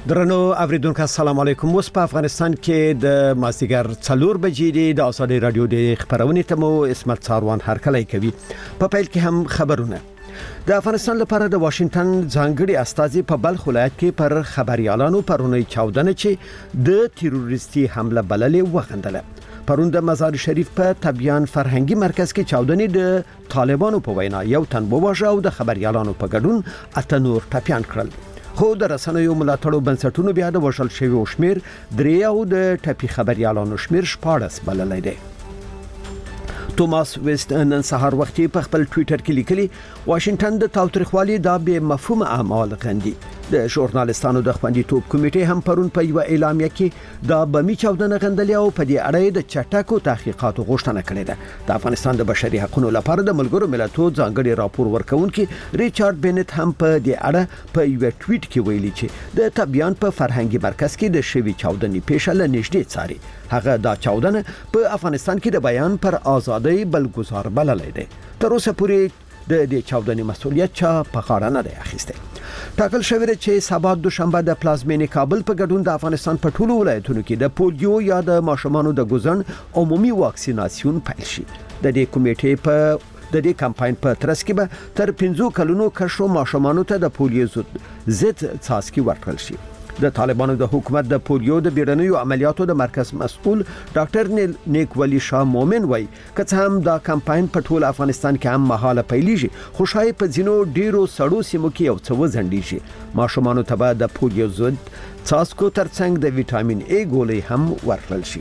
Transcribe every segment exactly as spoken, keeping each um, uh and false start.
درنو اوریدونکو السلام علیکم. اوس په افغانستان کې د مازدیګر څلور بجې دی. د ازادي رادیو د خبرونې ته مو اسمت څاروان هرکلی کوي. په پیل کې هم خبرونه. د افغانستان لپاره د واشنگټن ځانګړي استازي په بلخ ولایت کې پر خبريالانو پرونی چاودنه چې د تروریستي حمله بللې وغندله. پرون د مزار شریف په تبیان فرهنګي مرکز کې چاودنې د طالبانو په وینا یو تن وواژه او د خبريالانو په ګډون اته نور ټپيان کړل. خو د رسنیو ملاتړو بنسټونو بیا د وژل شویو شمیر درې او د ټپي خبريالانو شمیر شپاړس بللی دی. توماس ویست نن سهار وختي په خپل ټوئیټر کې لیکلي واشنگټن د تاوتریخوالي د به مفهوم اعمال غندي. د ژورنالستانو د خوندیتوب کمیټې هم پرون په یو اعلامیه کې د بمی چاودنه غندلې او په دې اړه د چټکو تحقیقاتو غوښتنه کړې ده. د افغانستان د بشري حقوقو لپاره د ملګرو ملتونو ځانګړي راپور ورکونکي ریچارډ بینټ هم په دې اړه په یو ټویټ کې ویلي چې د تبیان په فرهنګي مرکز کې د شوی چاودنې پیښه له نږدې څاري. هغه دا چاودنه په افغانستان کې د بیان پر ازادۍ بلګزار بللی دی. تر اوسه پورې د دې چاودنې مسؤلیت چا په غاړه نه دی اخیستی. ټاکل شوی دی چې سبا دوشنبه د پلازمینې کابل په ګډون د افغانستان په ټولو ولایتونو کې د پولیو یا د ماشومانو د ګوزن عمومي واکسیناسیون پیل شي. د دې کمیټې په د دې کمپاین په ترڅ کې به تر پنځو کلونو کشرو ماشومانو ته د پولیو ضد څاڅکي ورکړل شي. د طالبانو د حکومت د پولیو د بیړنیو عملیاتو د مرکز مسؤل ډاکټر نیک ولی شاه مومن وای که هم دا کمپاین په ټول افغانستان کې هم مهاله پیلیږي خو شای په ځینو ډیرو سړو سیمو کې یو څه وزندېږي. ماشومانو ته د پولیو ضد څاڅکو ترڅنګ د وټامین ای ګولۍ هم ورکړل شي.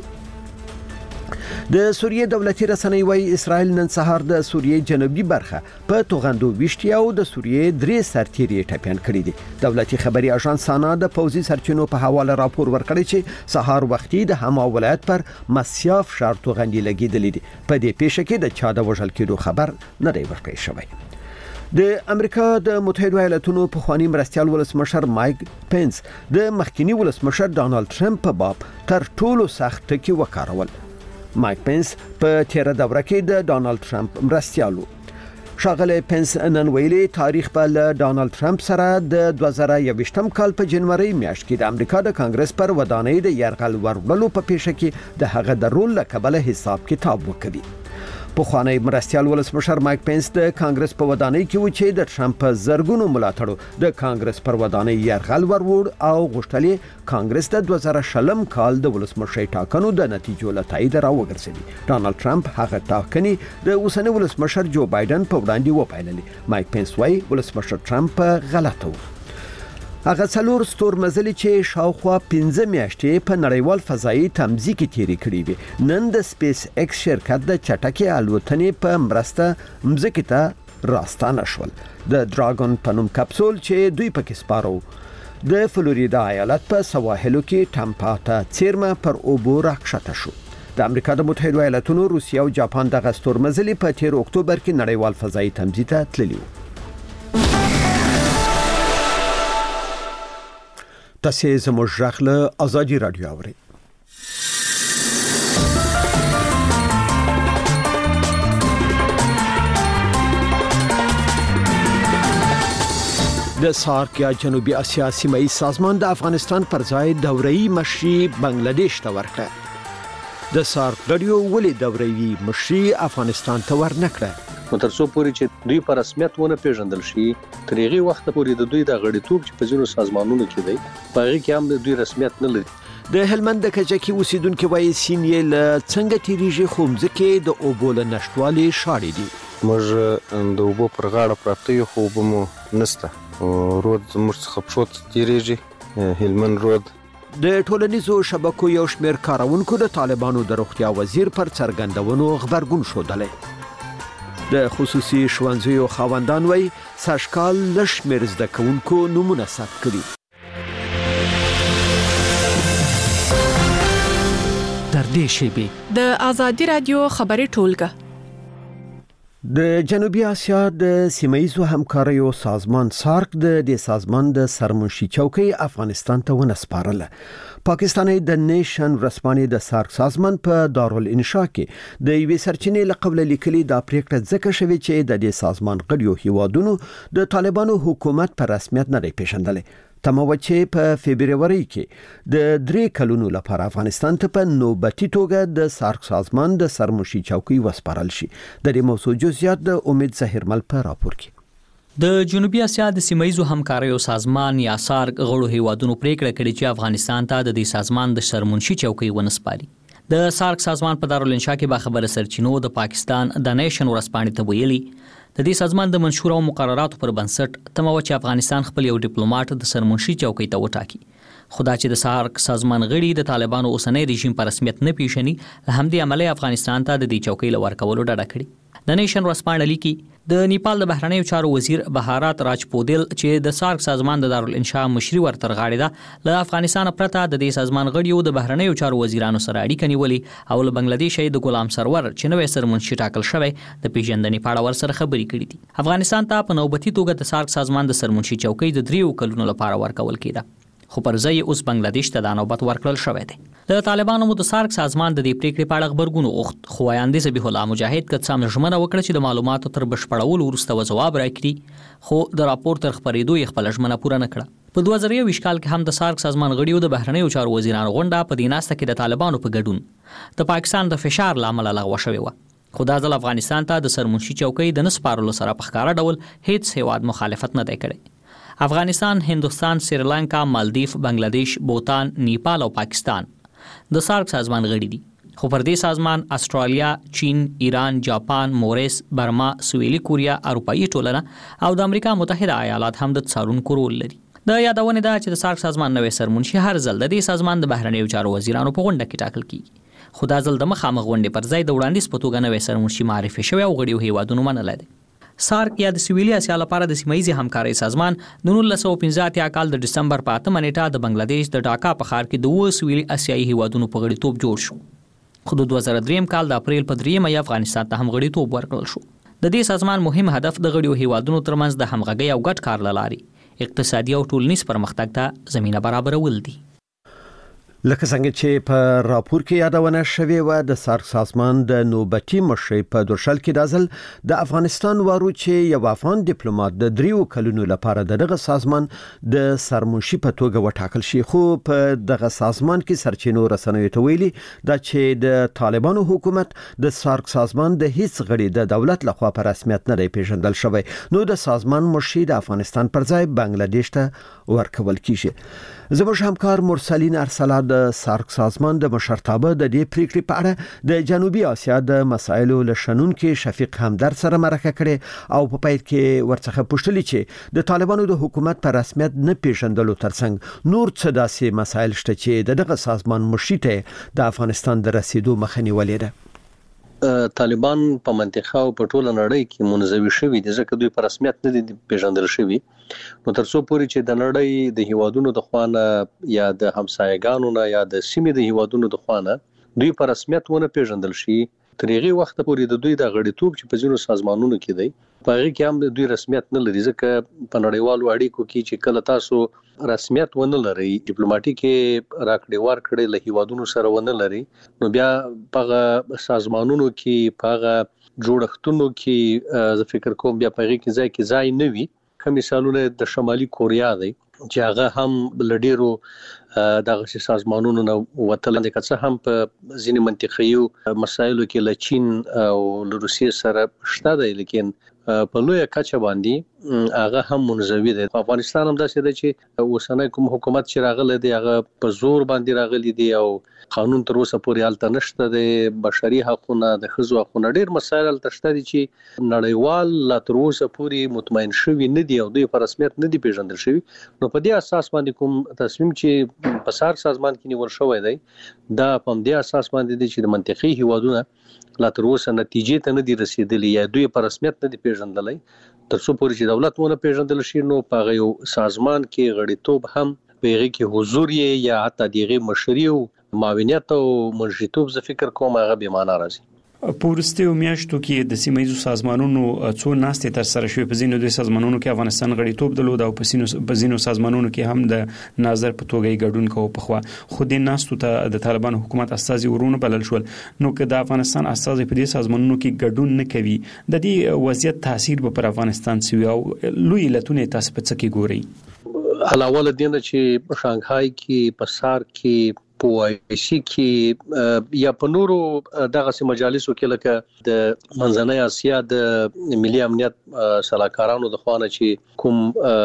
د سوریې دولتي رسنۍ وای اسرائیل نن سهار د سوریې جنوبي برخه په توغندو وشتي او د سوریې درې سرتیري ټپيان کړي دي. دولتي خبري اژانس سانا د پوزي سرچینو په حواله راپور ورکړی چې سهار وختي د هما ولایت پر مسیاف شهر توغندي لګیدلې دي. په دې پیښه کې د چا د وژل کېدو خبر نه دی ورکړی شوی. د امریکا د متحده ایالاتونو په خواني مرستيال ولسمشر مایک پنس د مخکینی ولسمشر ډانلډ ټرمپ په باب تر ټولو سخت ټکی وکارول. مایک پنس په تیر دوره کې د ډانلډ ټرمپ مرستيالو. شاغله پنس نن ویلي تاریخ په ډانلډ ټرمپ سره د دوه زره یوویشتم کال په جنوري میاشت کې د امریکا د کانګرس پر ودانۍ د يرغل ورولو په پیښه کې د هغه د رول لکبله حساب کتاب وکړي. په خوانی مرستيال ولسمشر مایک پنس د کانګرس په ودانۍ کې و چې د ټرمپ زرګونو ملاتړو د کانګرس پر ودانۍ يرغل ورور او غوښتلې کانګرس د دوه زره شلم کال د ولسمشر ټاکنو د نتیجو لتاید راوګرځي. ډانلډ ټرمپ هغه ټاکنې د اوسنی ولسمشر جو بایدن په وړاندې وپایللې. مایک پنس وايي ولسمشر ټرمپ غلطه و. هغه څلور ستور مزلي چې شاوخوا پنځه میاشتې په نړیوال فضایي تمځي کې تیری کړې وي نن د سپیس ایکس شرکت د چټکي الوتنې په مرسته مځکې ته راستانه شول. د دراګون په نوم کپسول چې دوی پکې سپارو د فلوریدا ایالت په سواحلو کې ټامپا ته څیرمه پر اوبو راکښته شو. د امریکا د متحده ایالاتونو روسیا او جاپان د ستور مزلي په تیر اکتوبر کې نړیوال فضایي تمځي ته تللی و. تاسو زموږ ژغله ازادي رادیو اورئ. د سارک یا جنوبي اسیا سیمایي سازمان د افغانستان پر ځای دوره‌ای مشري بنگلاديش ته ورکړه. د سارک غړیو ولې دوره‌ای مشري افغانستان ته ورنکړه؟ مترسو پوری چې دوی پر رسمیت ونه پیژندل شي تر هغه وخت پورې د دوی د غړیتوب چې په ځینو سازمانونو کې دی په هغه کې هم د دوی رسمیت نه لري. د هلمند د کجکی اوسیدونکو وایي سینې له څنګه تیریږي خو ځکه د اوبول نشټوالي شاړې دي. موږ د اوبو پر غاړه پراته یو خو بمو نسته رود موږ څخه پښوت تیریږي. هلمند رود د ټولنیزو شبکو یو شمېر کارونکو د طالبانو د روغتیا وزیر پر څرګندونو خبرګون شودلې. د خصوصي ښوونځیو خاوندان وایي ساشکال لشمیر زده کوونکو نمونه ثبت کړي. در دې شیبې د ازادي رادیو خبري ټولګه د جنوبي اسیا د سیمایي همکاریو سازمان سارک د دې سازمان د سرمنشي چوکۍ افغانستان ته ونسپارله. پاکستاني د نیشن ورسپانې د سارک سازمان په دارالانشا کې د یوې سرچینې لقبل لیکلي د پریکټ ځکه شوی چې د دې سازمان غړیو هیوادونو د طالبانو حکومت پر رسمیت نه پیژندل. تمه چې په فبرवरी کې د درې کلونو لپاره افغانستان ته په نوبتي توګه د سارک سازمان د سرمشي چوکۍ وسپارل شي. د دې موضوع جزئیات د امید زهرمل په راپور کې. د جنوبي اسیا د سیمایي همکاریو سازمان یا سارک غړو هیوادونو پریکړه کړې چې افغانستان ته د دې سازمان د سرمنشي چوکۍ ونسپاري. د سارک سازمان په دارالانشا کې با خبره سرچینو د پاکستان د نیشن ورسپانې ته ویلي د دې سازمان د منشور او مقرراتو پر بنسټ تمه و چې افغانستان خپل یو ډیپلوماټ د سرمنشي چوکۍ ته وټاکي. خدا چې د سارک سازمان غړي د طالبانو اوسنۍ رژیم په رسمیت نه پیژني، له همدې امله افغانستان ته د دې چوکۍ لور کولو ډډه کړې. د نیشن ورسپانې لیکي د نیپال د بهرنیو چارو وزیر بهارات راجپودل چې د سارک سازمان د دارالانشا مشري ورتر غاړي ده، له افغانستان پرته د دې سازمان غړیو د بهرنیو چارو وزیرانو سره اړیکې نیولې او له بنگلاديش د غلام سرور چې نوې سرمنشي ټاکل شوی د پیژندنې په اړه ورسره خبرې کړې دي. افغانستان ته په نوبتي توګه د سارک سازمان د سرمنشي چوکۍ د دریو کلونو لپاره ورکول کېده، خو پر ځای اوس بنگلاديش ته د نوبت ورکړل شوی دی. د طالبانو د سارک سازمان د دې پریکړې په اړه خبرګون وغوښت، خو وایاندې ذبیح الله مجاهد کڅام ژمنه وکړه چې د معلوماتو تر بشپړولو وروسته جواب راکړي، خو د راپور تر خبرېدو یې خپل ژمنه پوره نه کړه. په دوه زره یو کال کې هم د سارک سازمان غړیو د بهرنیو چارو وزیرانو غونډه په دې ناسته کې د طالبانو په ګډون د پاکستان د فشار لامل لغوه شوې و، خو دا ځل افغانستان ته د سرمنشي چوکۍ د نسپارلو سره په ښکاره ډول هیڅ هیواد مخالفت نه دی کړی. افغانستان، هندوستان، سریلانکا، مالدیف، بنگلاديش، بوتان، نیپال او پاکستان د سارک سازمان غړي دي، خو پر دې سازمان استرالیا، چین، ایران، جاپان، موریس، برما، سویلي کوریا، اروپאי ټولنه او د امریکا متحده ایالات هم د څارونکو رول لري. د یادونه ده چې د سارک سازمان نوې سرمنشي هر ځل د دې سازمان د بهرنیو چارو وزیرانو په غونډه کې ټاکل کیږي، خو دا ځل د مخامخ غونډې پر ځای د وړاندیز په توګه نوې سرمنشي معرفي شوی او غړیو هیوادونو منلای دي. سارک یا د سویلي اسیا لپاره د سیمایي همکارۍ سازمان د نولس سوه پنځه اتیا کال د دسمبر په اتمه نیټه د بنگلاديش د ډاکا په ښار کې د اووه سویلي اسیایي هیوادونو په غړیتوب جوړ شو، خو د دوه زره درې کال د اپریل په دریمه یې افغانستان ته هم غړیتوب ورکړل شو. د دې سازمان مهم هدف د غړیو هیوادونو ترمنځ د همغږۍ او ګډ کار له لارې اقتصادي او ټولنیز پرمختګ ته زمینه برابرول دي. لکه څنګه چې په راپور کې یادونه شوې و، د سارک سازمان د نوبتي مشرۍ په دوشل کې د ځل د افغانستان وارو چې یو افغان ډیپلوماټ د دریو کلونو لپاره دغه سازمان د سرمنشي په توګه وټاکل شي، خو په دغه سازمان کې سرچینو رسنیو ته ویلي دا چې د طالبانو حکومت د سارک سازمان د هیڅ غړي د دولت لخوا په رسمیت نه دی پیژندل شوی، نو د سازمان مشري د افغانستان پر ځای بنگلاديش ته ورکول کیږي. زموږ همکار مرسلین ارسلا د سارک سازمان د مشرتابه د دې پریکړې په اړه د جنوبي اسیا د مسایلو لشنونکو شفیق همدرد سره مرکه کړې او په پای کې ورڅخه پوښتنه چې د طالبانو د حکومت په رسمیت نه پیژندلو ترڅنګ نور څه داسې مسایل شته چې دغه سازمان مشري ته د افغانستان د رسیدو مخه نیولې ده. طالبان په منطقه او په ټوله نړۍ کې منزوي شوي دي، ځکه دوی په رسمیت نه دي پیژندل شوي. نو تر څو پورې چې د نړۍ د هیوادونو د خوانه یا د همسایګانو نه یا د سیمې د هیوادونو د خوانه دوی په رسمیت ونه پیژندل شي، تر هغه وخت پورې د دوی د غړیتوب چې په ځینو سازمانونو کې دی په هغه کې هم دوی رسمیت نه لري، ځکه په نړیوالو اړیکو کې چې کله تاسو رسمیت ونه لري، ډیپلوماټیک راکړې ورکړې له هیوادونو سره ونه لري، نو بیا په سازمانونو کې په جوړښتونو کې زه فکر کوم بیا په هغه کې ځای کې ځای نه وي. کوم مثالونه د شمالي کوریا دی چې هغه هم لډیرو دغه سازمانونو نه وتل دي، که څه هم په ځینې منطقي مسایلو کې له چین او له روسیې سره شته دی، لیکن په لویه کچه باندې هغه هم منزوي دی. په افغانستان هم داسې دی چې اوسنۍ کوم حکومت چې راغلی دی هغه په زور باندې راغلی دی او قانون تر اوسه پورې هلته نشته دی، بشري حقونه، د ښځو حقونه، ډېر مسایل هلته شته دي چې نړیوال لا تر اوسه پورې مطمئن شوي نه دي او دوی په رسمیت نه دي پیژندل شوي. نو په دې اساس باندې کوم تصمیم چې په سارک سازمان کې نیول شوی دی دا په دې اساس باندې دی چې د منطقي هیوادونه لا تر اوسه نتیجې ته نه دي رسیدلي یا دوی په رسمیت نه دي پیژندلي. تر څو پورې چې دولت ونه پیژندل شي نو په یو سازمان کې غړیتوب هم په هغه کې حضور یې یا حتی دغه مشري او معاونیت او منشیتوب زه فکر کوم هغه به معنا راځي. پورسته میاشتو کې د سیمایي سازمانونو څو ناستې تر سره شوې، په ځینو د سازمانونو کې افغانستان غړیتوب درلود او په ځینو سازمانونو کې هم د ناظر په توګه ګډون کوي. په خو خو د ناستو ته د طالبان حکومت استازي ورونه بلل شول، نو که د افغانستان استازي په دې سازمانونو کې ګډون نه کوي د دې وضعیت تاثیر به پر افغانستان سوي او لوی علتونه تاسو په څه کې ګوري؟ علاوه له دې نه چې شانګهای کې په سار کې په وایسي کې یا په نورو دغه سي مجالسو کې لکه د منځنۍ اسیا د ملي امنیت سلاکارانو د خوانه چې کوم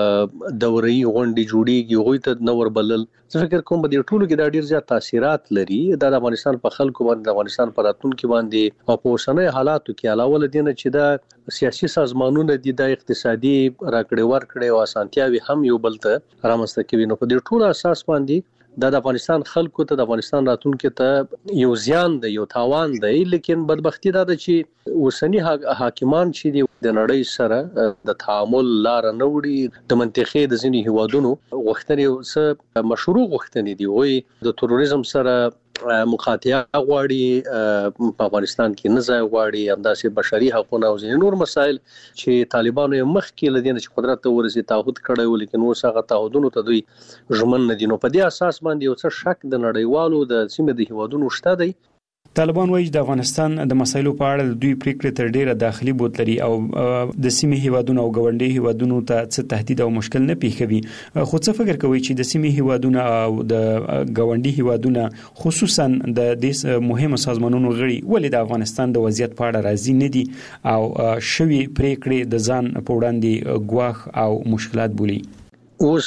دوري غونډې جوړیږي غوي ته نور بلل زه فکر کوم په دې ټولو کې د ډیر زیات تاثیرات لري د افغانستان په خلکو باندې د افغانستان پر راتلونکو باندې او په اوسنۍ حالاتو کې علاوه له دې چې د سیاسي سازمانونو د اقتصادي راکړې ورکړې او اسانتیاوي هم یو بل ته رامنځته کوي نو په دې ټولو اساس باندې د افغانستان خلکو ته د افغانستان راتلونکو ته یو زیان دی یو تاوان دی لیکن بدبختی دا ده چې اوسنی حاکمان چې د نړۍ سره د تعامل لار نه وړي د منطقې د ځینې هیوادونو غوښتنې سره مشروع غوښتنې دي وي د تروریزم سره مقاطعه غواړي په افغانستان کې نه ځای غواړي همداسې بشري حقوق او ځینې نور مسایل چې طالبانو یې مخکې لدین چې قدرت ته ورسي تعهد کړی و لیکن اوس هغه تعهدونو ته دوی ژمن نه دي نو په دې اساس باندې یو څه شک د نړیوالو د سیمې د هیوادونو شته دی طالبان وایي د افغانستان د مسایلو په اړه دوی پریکړې تر ډیره داخلي بوت لري او د سیمې هیوادونو او ګاونډي هیوادونو ته څه تهدید او مشکل نه پیښوي خو څه فکر کوي چې د سیمې هیوادونو او د ګاونډي هیوادونو خصوصا د دې مهمو سازمانونو غړي ولې د افغانستان د وضعیت په اړه راضي نه دي او شوي پریکړې د ځان په وړاندې ګواښ او مشکلات بولي اوس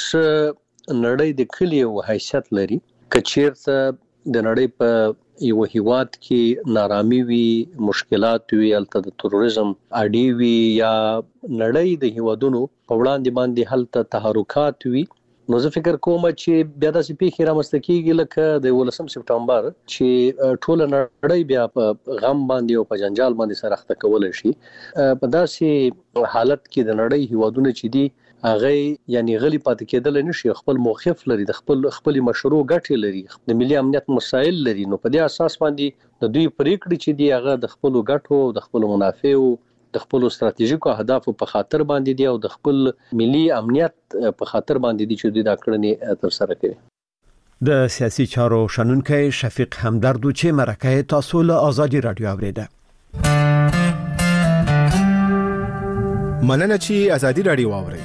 نړۍ د کلی او حیثیت لري کچیرته د نړۍ په یو هیواد کې نارامي وي مشکلات وي الته د تروریزم اړې وي یا نړۍ د هیوادونو په وړاندې باندې هلته تحرکات وي نو زه فکر کوم چې بیا د سپیخ رامسته کیږي لکه د ولسم سپټمبر چې ټول نړۍ بیا په غم باندې او په جنجال باندې سره اخته کول شي په داسې حالت کې د نړۍ هیوادونو چې دي هغه یعنی غلی پاتې کېدل نشي خپل موقف لري د خپل خپل مشروع ګټې لري د ملي امنیت مسایل لري نو په دې اساس باندې د دوی پریکړې چې دی هغه د خپل ګټو د خپل منافعو د خپل ستراتیژیکو اهدافو په خاطر باندې دی او د خپل ملي امنیت په خاطر باندې دي چې دوی دا کړنې تر سره کوي د سیاسي چارو شنونکي شفیق همدردو چې مرکه تاسو له آزادي رادیو اوریده مننه چې آزادي رادیو اوري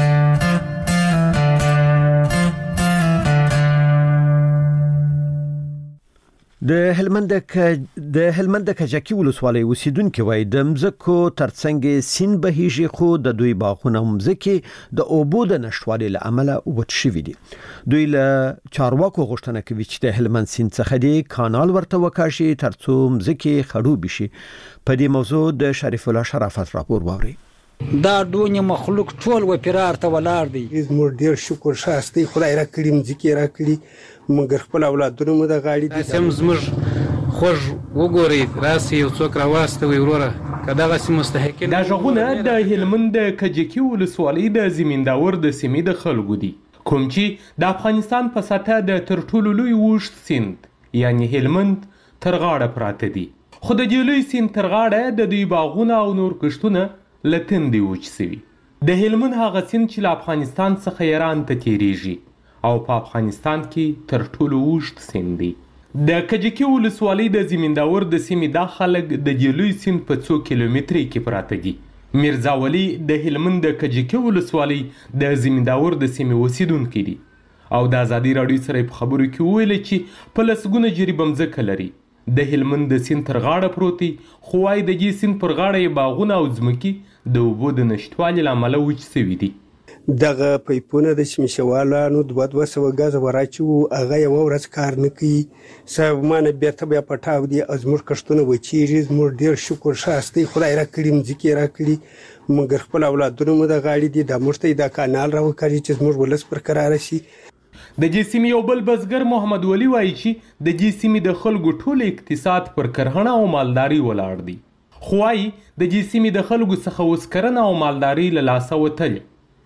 د هلمند د هلمند کجکی ولسوالۍ اوسیدونکو وای د مزکو ترڅنګ سین بهیږي خو د دوی باغونه مزکی د اوبو د نشټوالي له امله وبت شوی دي دوی له چارواکو غوښتنه کوي چې د هلمند سین څخه دی کانال ورته وکاشي ترڅو مزکی خړوب شي په دې موضوع د شریف الله شرافت راپور ووري دا دونی مخلوق ټول و پیرار ته ولار دي زموږ ډیر شکر شاستي خدای را کړی مځکه را کړی مګر خپل اولادونو مو د غاړي دي سم زموږ خوږ وګوري راسي یو څوک راواسته وي وروره کداغه سم مستحقین دا ژغونه د هلمند کجکی ولسوالۍ د زمینداور د سیمې د خلکو دي کوم چې د افغانستان په سطح د ترټولو لوی وښت سیند یعنی هلمند تر غاړه پراته دي خو د جلوی سیند تر غاړه د دوی باغونه او نور کښتونه لتن دی وچ سوي د هلمند هغه سیند چې له افغانستان څخه ایران ته تیریږي او په افغانستان کې تر ټولو وښت سیند دی د کجکی ولسوالۍ د زمینداور د سیمې د خلک د جلوی سیند په څو کیلومتري کې پراته دي میرزا ولی د هلمند د کجکی ولسوالۍ د زمینداور د سیمې اوسیدونکی دی او د آزادي رادیو سره په خبرو کې ویل چې په لسګونه جریبه مځکه لري د هلمند د سیند تر غاړه پروتي خو وايي د دې سیند پر غاړه یې باغونه او ځمکې د اوبو د نشټوالي له امله وچ سوي دي دغه پایپونه د شمشوالانو دوه دوه سوه غاز وراچو هغه یو ورځ کار نه کوي سبمانه بیرته بیا پټاو دي ازمر کښتونه وچیږي زموږ ډیر شکر شاستي خدای را کړی مځکه را کړی مګر خپل اولادونو مو د غاړي دي د مرته د کانال راوکړي چې زموږ ولس پر قرار شي د جسمی یو بل بزګر محمد ولی وایي چې د جسمی د خلکو ټول اقتصاد پر کرهڼه او مالداري ولاړ دي خو وايي د جسمی د خلکو څخه اوس کرنه او مالداري له لاسه وتلې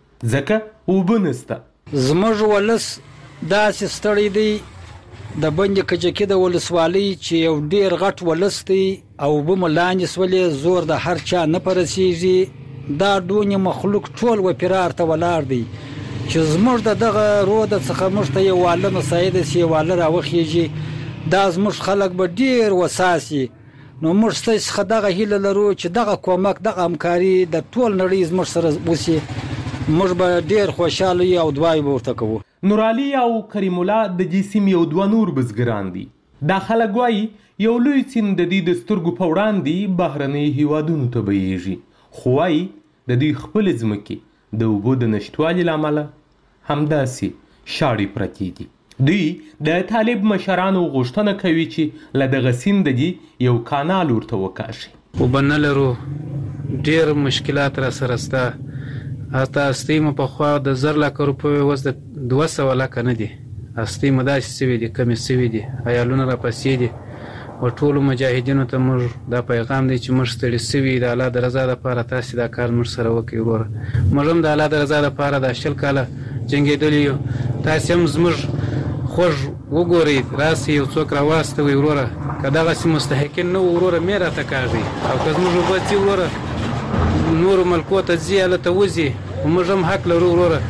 ځکه اوبه نسته زموږ ولس داسې ستړی دی د بند کجکی د ولسوالۍ چې یو ډیر غټ ولس دی او اوبه مو لاندې سولې زور د هر چا نه پرسیږي دا دونی مخلوق ټول و پیرار ته ولاړ دی چې زموږ د دغه رود څخه موږ ته یو واله مساعده سی واله راوخیږي دا زموږ خلک به ډیر وساسي نو موږ ستاسو دغه هیله لرو چې دغه کومک دغه همکاري د ټول نړۍ زموږ سره وسی موږ به ډیر خوشاله یو او دعای به ورته کوو. نورعلي او کریم الله د دې سیمې یو دوه نور بزګران دي. دا خلک وایي یو لوی سیند د دې د سترګو په وړاندې بهرنیو هیوادونو ته بهیږي، خو وایي د دوی خپلې ځمکې د اوبو د نشتوالي له امله همداسې شاړې پرتې دي. دوی د طالب مشرانو غوښتنه کوي چې له دغه سیند دې یو کانال ورته وکاشي. اوبه نه لرو، ډېر مشکلات را سره شته. حتی هستۍ مو پخوا د زر لکه روپیو اوس د دوه سوه لکه نه دي. هستۍ مو داسې سوي دي، کمې سوي دي، عیالونه راپسې دي. و ټولو مجاهدینو ته موږ دا پیغام دی چې موږ ستړي سوي د الله د رضا دپاره تاسې دا کار موږ سره وکړئ وروره. موږ هم د الله د رضا دپاره دا شل کاله جنګېدلي یو. تاسې هم زموږ خوږ وګورئ، راسئ یو څوک راواستوئ وروره. که دغسې مستحقین نه وو وروره مې راته کاږئ، او که زموږ اوبه ځي وروره نورو ملکو ته ځي هلته وځي، موږ هم حق لرو وروره.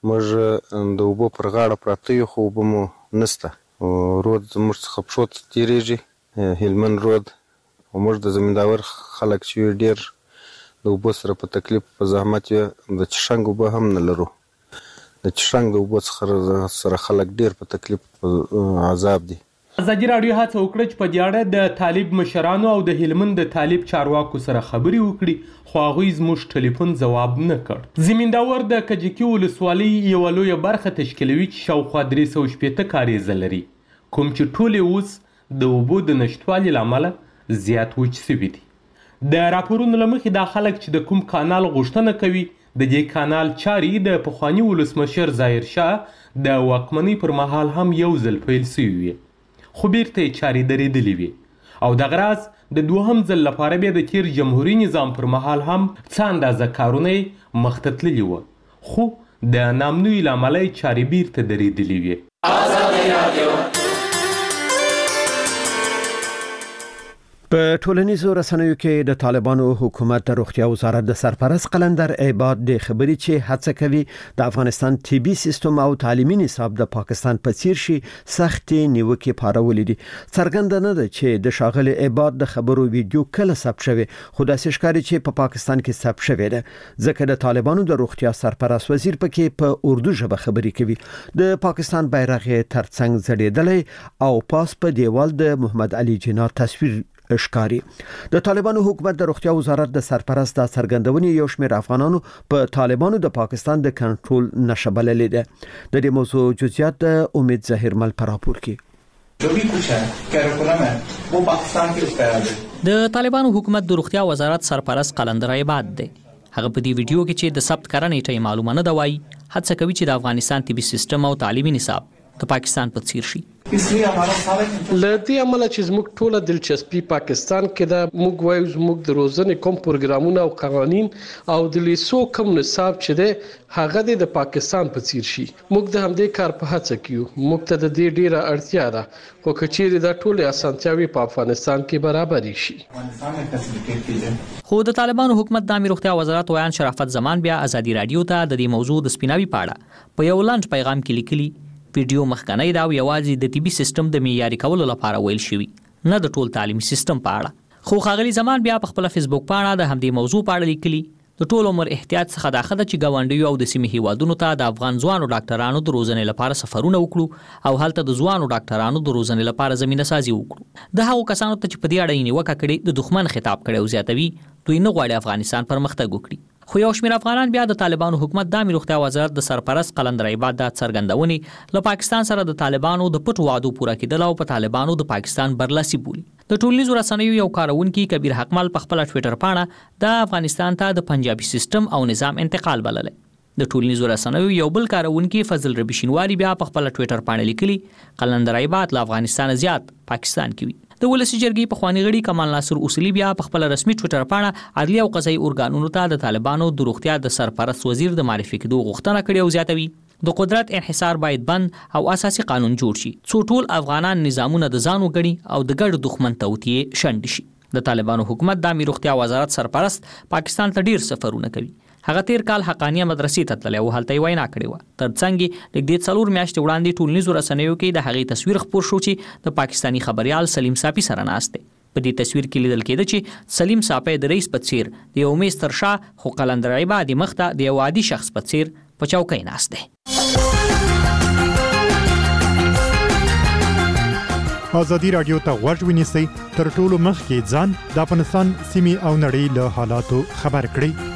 موږ د اوبو پر غاړه پراته یو، خو اوبه مو نسته. رود زموږ څخه پښو ته تېرېږي، هلمند رود. او موږ د زمینداور خلک چې ډېر د اوبو سره په تکلیف په زحمت یې د چشنګ اوبه هم نه لرو. د چشنګ د اوبو څخه سره خلک ډېر په تکلیف په عذاب دي. ازادي راډیو هڅه وکړه چې په دې اړه د طالب مشرانو او د هلمند د طالب چارواکو سره خبرې وکړي، خو هغوی زموږ ټلیفون ځواب نه کړ. زمینداور د کجکي ولسوالۍ یوه لویه برخه تشکیلوي چې شاوخوا درې سوه شپېته کاریزه لري، کوم چې ټولې اوس د اوبو د نشتوالي له امله زیات وچ سوي دي. د راپورونو له مخې دا خلک چې د کوم کانال غوښتنه کوي، د دې کانال چارې د پخواني ولسمشر ظاهر شاه د واکمنۍ پر مهال هم یو ځل پیل سوي وي، خو بیرته یې چارې درېدلې وي. او دغه راز د دوهم ځل لپاره بیا د تیر جمهوري نظام پر مهال هم څه اندازه کارونه یې مخته تللي وه، خو د نامنوي له امله یې چارې بیرته درېدلې وي. په ټولنیزو رسنیو کې د طالبانو حکومت د روغتیا وزارت د سرپرست قلندر عباد د خبري چې هڅه کوي د افغانستان طبي سیستم او تعلیمي نصاب د پاکستان په څیر شي سختي نیوکه پارولې دي. څرګنده نه ده چې د شاغل عباد د خبرو ویډیو کله ثبت شوی، خو د ښکاری چې په پاکستان کې ثبت شوی ده، ځکه د طالبانو د روغتیا سرپرست وزیر پکې په اردو ژبه خبري کوي. د پاکستان بیرغ ترڅنګ ځړېدلی او پاس په دیوال د محمد علي جناح تصویر اشکاری. د طالبانو حکومت د روغتیا وزارت د سرپرست د څرګندونې یو شمېر افغانانو په طالبانو د پاکستان د کنټرول نشه بللې ده. د دې موضوع جزئیات د امید ظاهرمل پر راپور کې. جو بھی کچھ ہے کیریکولم ہے وہ پاکستان کے اس پہ ہے. د طالبانو حکومت د روغتیا وزارت سرپرست قلندر عباد دی. هغه په دې ویډیو کې چې د ثبت کړنې ټی معلومه نه دی وایي، هڅه کوي چې د افغانستان طبي سیستم او تعلیمي نصاب د پاکستان په څیر شي. لدې عمله چې زموږ ټوله دلچسپي پاکستان کې دا موږ وایو زموږ د روزنې کوم پروګرامونه او قوانين او د لیسو کوم نصاب چې ده هغه د پاکستان په څیر شي. موږ د همدې کار په هڅه کیو. موږ ته د دې ډیره اړتیا ده، خو کچېری دا ټوله اسانتیاوي په افغانستان کې برابرې شي. خو د طالبانو حکومت د امیر روغتیا وزارت ویان شرافت زمان بیا ازادي رادیو ته د دې موضوع د سپیناوي پاړه په یو لنډ پیغام کې لیکلي ویډیو مخکنی دا یوازې د طبي سیستم د معیاري کولو لپاره ویل شوی، نه د ټول تعلیمي سیستم په اړه. خو ښاغلي زمان بیا په خپل فیسبوک پاڼه د همدې موضوع په اړه لیکلي د ټول عمر احتیاط څخه دا خده چې ګاونډیو او د سیمې هیوادونو ته د افغان ځوانو ډاکټرانو د روزنې لپاره سفرونه وکړو او هلته د ځوانو ډاکټرانو د روزنې لپاره زمينه سازي وکړو. د هغو کسانو ته چې په دې اړه یې نیوکه کړې د دښمن خطاب کړي او زیاتوي دوی نه غواړي افغانستان پرمختګ وکړي. خو یو شمېر افغانان بیا د طالبانو حکومت د امیر روغتیا وزارت د سرپرست قلندر عباد د څرګندونې له پاکستان سره د طالبانو د پټو وعدو پوره کېدل او په طالبانو د پاکستان برلاسي بولي. د ټولنیزو رسنیو یو کارونکي کبیر حقمل په خپل ټوئیټر پاڼه د افغانستان ته د پنجابي سیستم او نظام انتقال بللی. د ټولنیزو رسنیو یو بل کارونکي فضل ربی شینواری بیا په خپل ټوئیټر پاڼه لیکلي قلندر عباد له افغانستان زیات پاکستان کې وي. د ولسی جرګې په خواني غړي کمال ناصر اصولي بیا په خپل رسمي ټوئیټر پاڼه عدلي او قضایي ارګانونو ته د طالبانو د روغتیا د سرپرست وزیر د معرفي کېدو غوښتنه کړې او زیاتوي د قدرت انحصار باید بند او اساسي قانون جوړ شي څو ټول افغانان نظامونه د ځان وګړي او د ګډ دښمن توتیه شند شي. د طالبانو حکومت د امیر روغتیا وزارت سرپرست پاکستان ته ډیر سفرونه کوي. هغه تیر کال حقانیه مدرسې ته تللی او هلته یې وینا کړې وه. ترڅنګ یې نږدې څلور میاشتې وړاندې ټولنیزو رسنیو کې د هغې تصویر خپور شو چې د پاکستاني خبریال سلیم صافي سره ناست دی. په دې تصویر کې لیدل کېده چې سلیم صافی د رئیس په څیر د یو میز تر شا خو قلندر عبادي مخته د یو عادي شخص په څیر په چوکۍ ناست دی. ازادي رادیو ته غوږ ونیسئ، تر ټولو مخکې ځان د افغانستان سیمې او نړۍ له حالاتو خبر کړئ.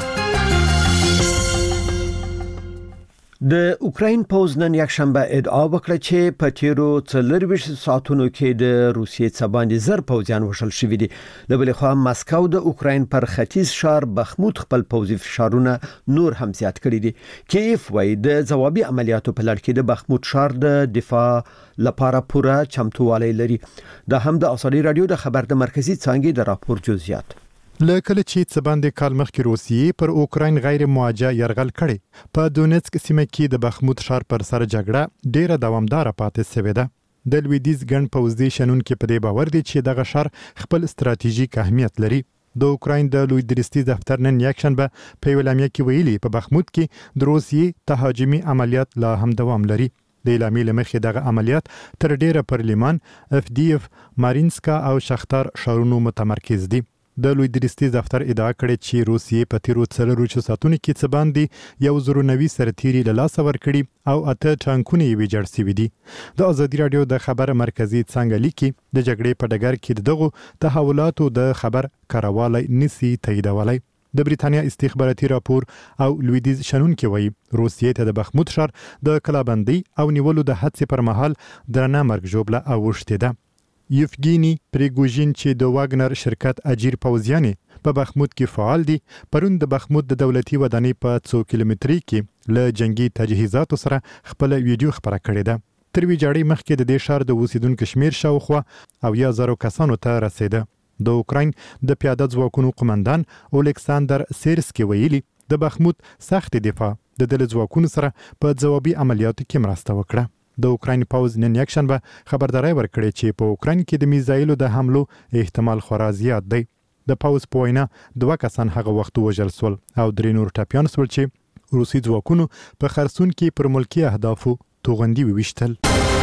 د اوکراین پوز نن یک شنبه ادعا وکړه چې په تیرو څلورویشت ساعتونو کې د روسیې څخه باندې زر پوځیان وشل شوي دي. له بلې خوا مسکو د اوکراین پر ختیځ ښار بخموت خپل پوځي فشارونه نور هم زیات کړي دي. کیف وايي د ځوابي عملیاتو په لړ کې د بخموت ښار د دفاع لپاره پوره چمتووالی لري. دا هم د ازادي رادیو د خبر د مرکزی څانګې د راپور جزئیات. لکه چې څه باندې کال مخکې روسیې پر اوکراین غیر موجه يرغل کړي، په دونیتسک سیمه کې د بخموت ښار پر سر جګړه ډیره دوامدار پاتې شوې ده. د لویدیز ګڼ پوځي شنونکو په دې باور دي چې دغه ښار خپل ستراتیژیک اهمیت لري. د اوکراین د لوی درستي دفتر نن یک شنبه په اعلامیه کې ویلي په بخموت کې د روسیې تهاجمي عملیات لا هم دوام لري. د اعلامیې لمخې دغه عملیات تر ډیره پر لیمان، اف ډی اف، مارینسکا او شختار ښارونو متمرکز دي. د لوی درستي دفتر ادعا کړې چې روسیې په تیرو څلورویشت ساعتونو کې څه باندې یو زرو نوي سرتیري له لاسه ورکړي او اته ټانکونه یې ویجاړ شوي دي. د ازادي رادیو د خبر مرکزی څنګه لیکي د جګړې په ډګر کې دغه تحولاتو د خبر کاروالی نسی تاییدولای. د بریتانیا استخباراتي راپور او لویدیز شنونکي وایي روسیې ته د بخموت ښار د کلابندۍ او نیولو د هڅې پر مهال درنه مرګ ژوبله اوښتې ده. یفګینی پریګوژین چې د واګنر شرکت اجیر پوځیانې په بخموت کې فعال دي، پرون د بخموت د دولتي ودانۍ په څو کیلومتري کې له جنگي تجهیزاتو سره خپل ویډیو خبره کړې ده. تر ویجاړۍ مخکې د دې ښار د اوسیدونکو شمیر شاوخوا او یا زرو کسانو ته رسیده. د اوکراین د پیاده ځواکونو قومندان اولکساندر سیرسکي ویلي د بخموت سخت دفاع د دل ځواکونو سره په ځوابي عملیاتو کې مرسته وکړه. د اوکراین پوز نن یک شنبه خبرداري ورکړې چې په اوکراین کې د میزایلو د حملو احتمال خورا زیات دی. د پوز په وینا دوه کسان هغه وخت وژل شول او درې نور ټپیان شول چې روسي ځواکونو په خرسون کې پر ملکی اهدافو توغندي وویشتل.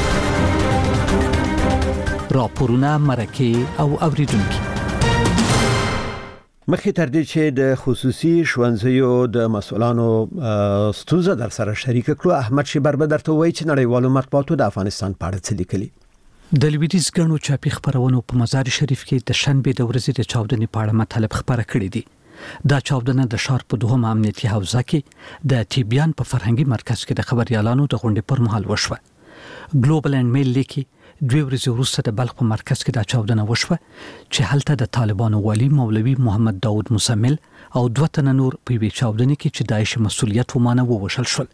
راپورونه مرکه او اوریدونکو مخې تر دې چې د خصوصي ښوونځیو د مسؤلانو ستونزه در سره شریک کړو، احمد شیبر به درته وایي چې نړیوالو مطبوعاتو د افغانستان په اړه څه لیکلي. د لویدیز ګڼو چاپی خبرونو په مزار شریف کې د شنبه د ورځې د چاودنې په اړه مطلب خبره کړې دي. دا چاودنه د ښار په دوهم امنیتي حوزه کې د تیبیان په فرهنګي مرکز کې د خبريالانو د غونډې پر مهال وشوه. ګلوبل اند میل لیکي دوی ورځې وروسته د بلخ په مرکز کې دا چاودنه وشوه چې هلته د طالبانو والی مولوي محمد داود مسمل او دوه تنه نور په وی چاودنه کې چې داعش مسؤلیت ومانه ووشل شول.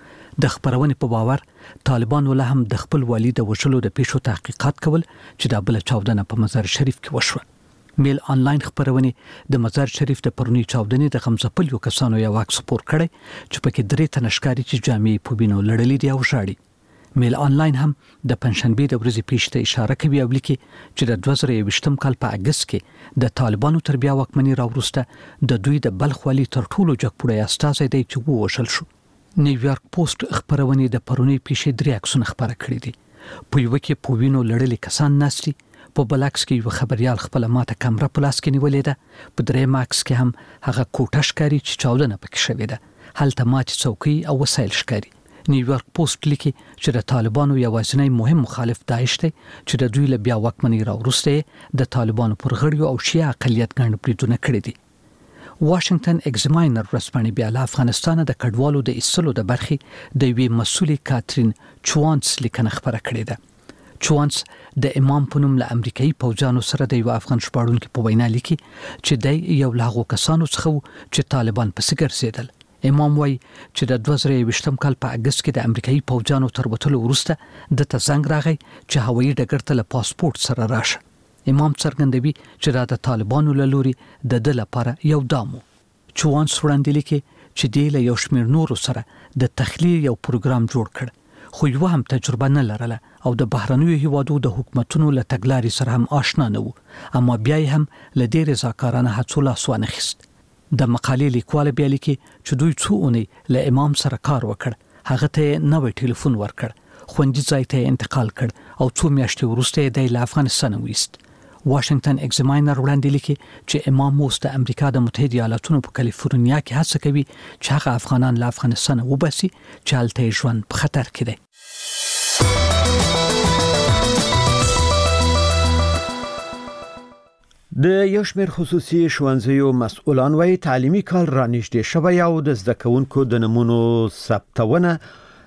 د خبرونې په باور طالبان ول هم د خپل والی د وشلو د پیښو تحقیقات کول چې د بل چاودنه په مزار شریف کې وشوه. میل آنلاین خبرونه د مزار شریف د پرونی چاودنې د غمزپل یو کسانو یو واکس پور کړي چې پکې درې تنه ښکاری چې جامې په بینو لړلې دي او شاړي. میل آنلاین هم د پنځشنبه د ورځې پیښته اشاره کوي او لیکي چې د دوه زره یوویشتم کال په اگست کې د طالبانو تر بیا واکمنۍ راوروسته د دوی د بلخ والی تر ټولو جګپوړی استازی دی چې ووشل شو. نیویارک پوسټ خبرونه د پرونی پیښې درې عکسونه خبره کړي دي. په یو کې په وینو لړلې کسان ناشتي، په بلکس کې یو خبريال خپل ماته کیمرا په لاس کې نیولې ده، په درې ماکس کې هم هغه کوټه ښکاری چې چاودنه پکې شوې ده، هلته ماته څوکۍ او وسایل ښکاری. نیویارک پوسټ لیکي چې د طالبانو یوازینی مهم مخالف داعش دی چې د دوی له بیا واکمنۍ راوروسته د طالبانو پر غړیو او شیعه اقلیت ګڼ بریدونه کړي دي. واشنگټن ایگزاماینر ورځپاڼې بیا له افغانستان د کډوالو د ایستلو د برخې د یوې مسولې کاترین چوانس لیکنه خبره کړې ده. چوانس د امام په نوم له امریکایي پوځیانو سره د یو افغان ژباړونکو په وینا لیکي چې د یو لاغو کسانو څخه چې طالبان په سګر زیدل. امام وای چې د دوه زره یوویشتم کال په اگست کې د امریکایي پوځیانو تر وتلو وروسته د تزنګ راغی چې هوایي ډګر ته له پاسپورت سره راشه. امام څرګندوي چې دا د طالبانو له لوري د د لپاره یو دامو. چوانس وړاندې لیکي چې د له یو شمیر نورو سره د تخلیه یو پروګرام جوړ کړ، خو یو هم تجربه نه لرله او د بهرنیو هیوادو د حکومتونو له تګلارې سره هم آشنا نه وو، اما بیا هم له ډېر رضاکارانه هڅو لاس وانه خیست. د مقالې لیکوال بیا لیکي چې دوی څو اونۍ له امام سره کار وکړ، هغه ته نوې ټلیفون ورکړ، خوندي ځای ته انتقال کړ او څو میاشتې وروسته د افغانستان وېست. واشنگټن ایگزاماینر وړاندې لیکي چې امام موس د امریکا د متحده ایالاتونو په کالیفورنیا کې هڅه کوي چې هغه افغانان له افغانستان وباسي چې هلته ژوند په خطر کې دی. د یو شمېر خصوصي ښوونځیو مسؤلان وايي تعلیمي کال رانږدې شوی او د زده کوونکو د نمونو ثبتونه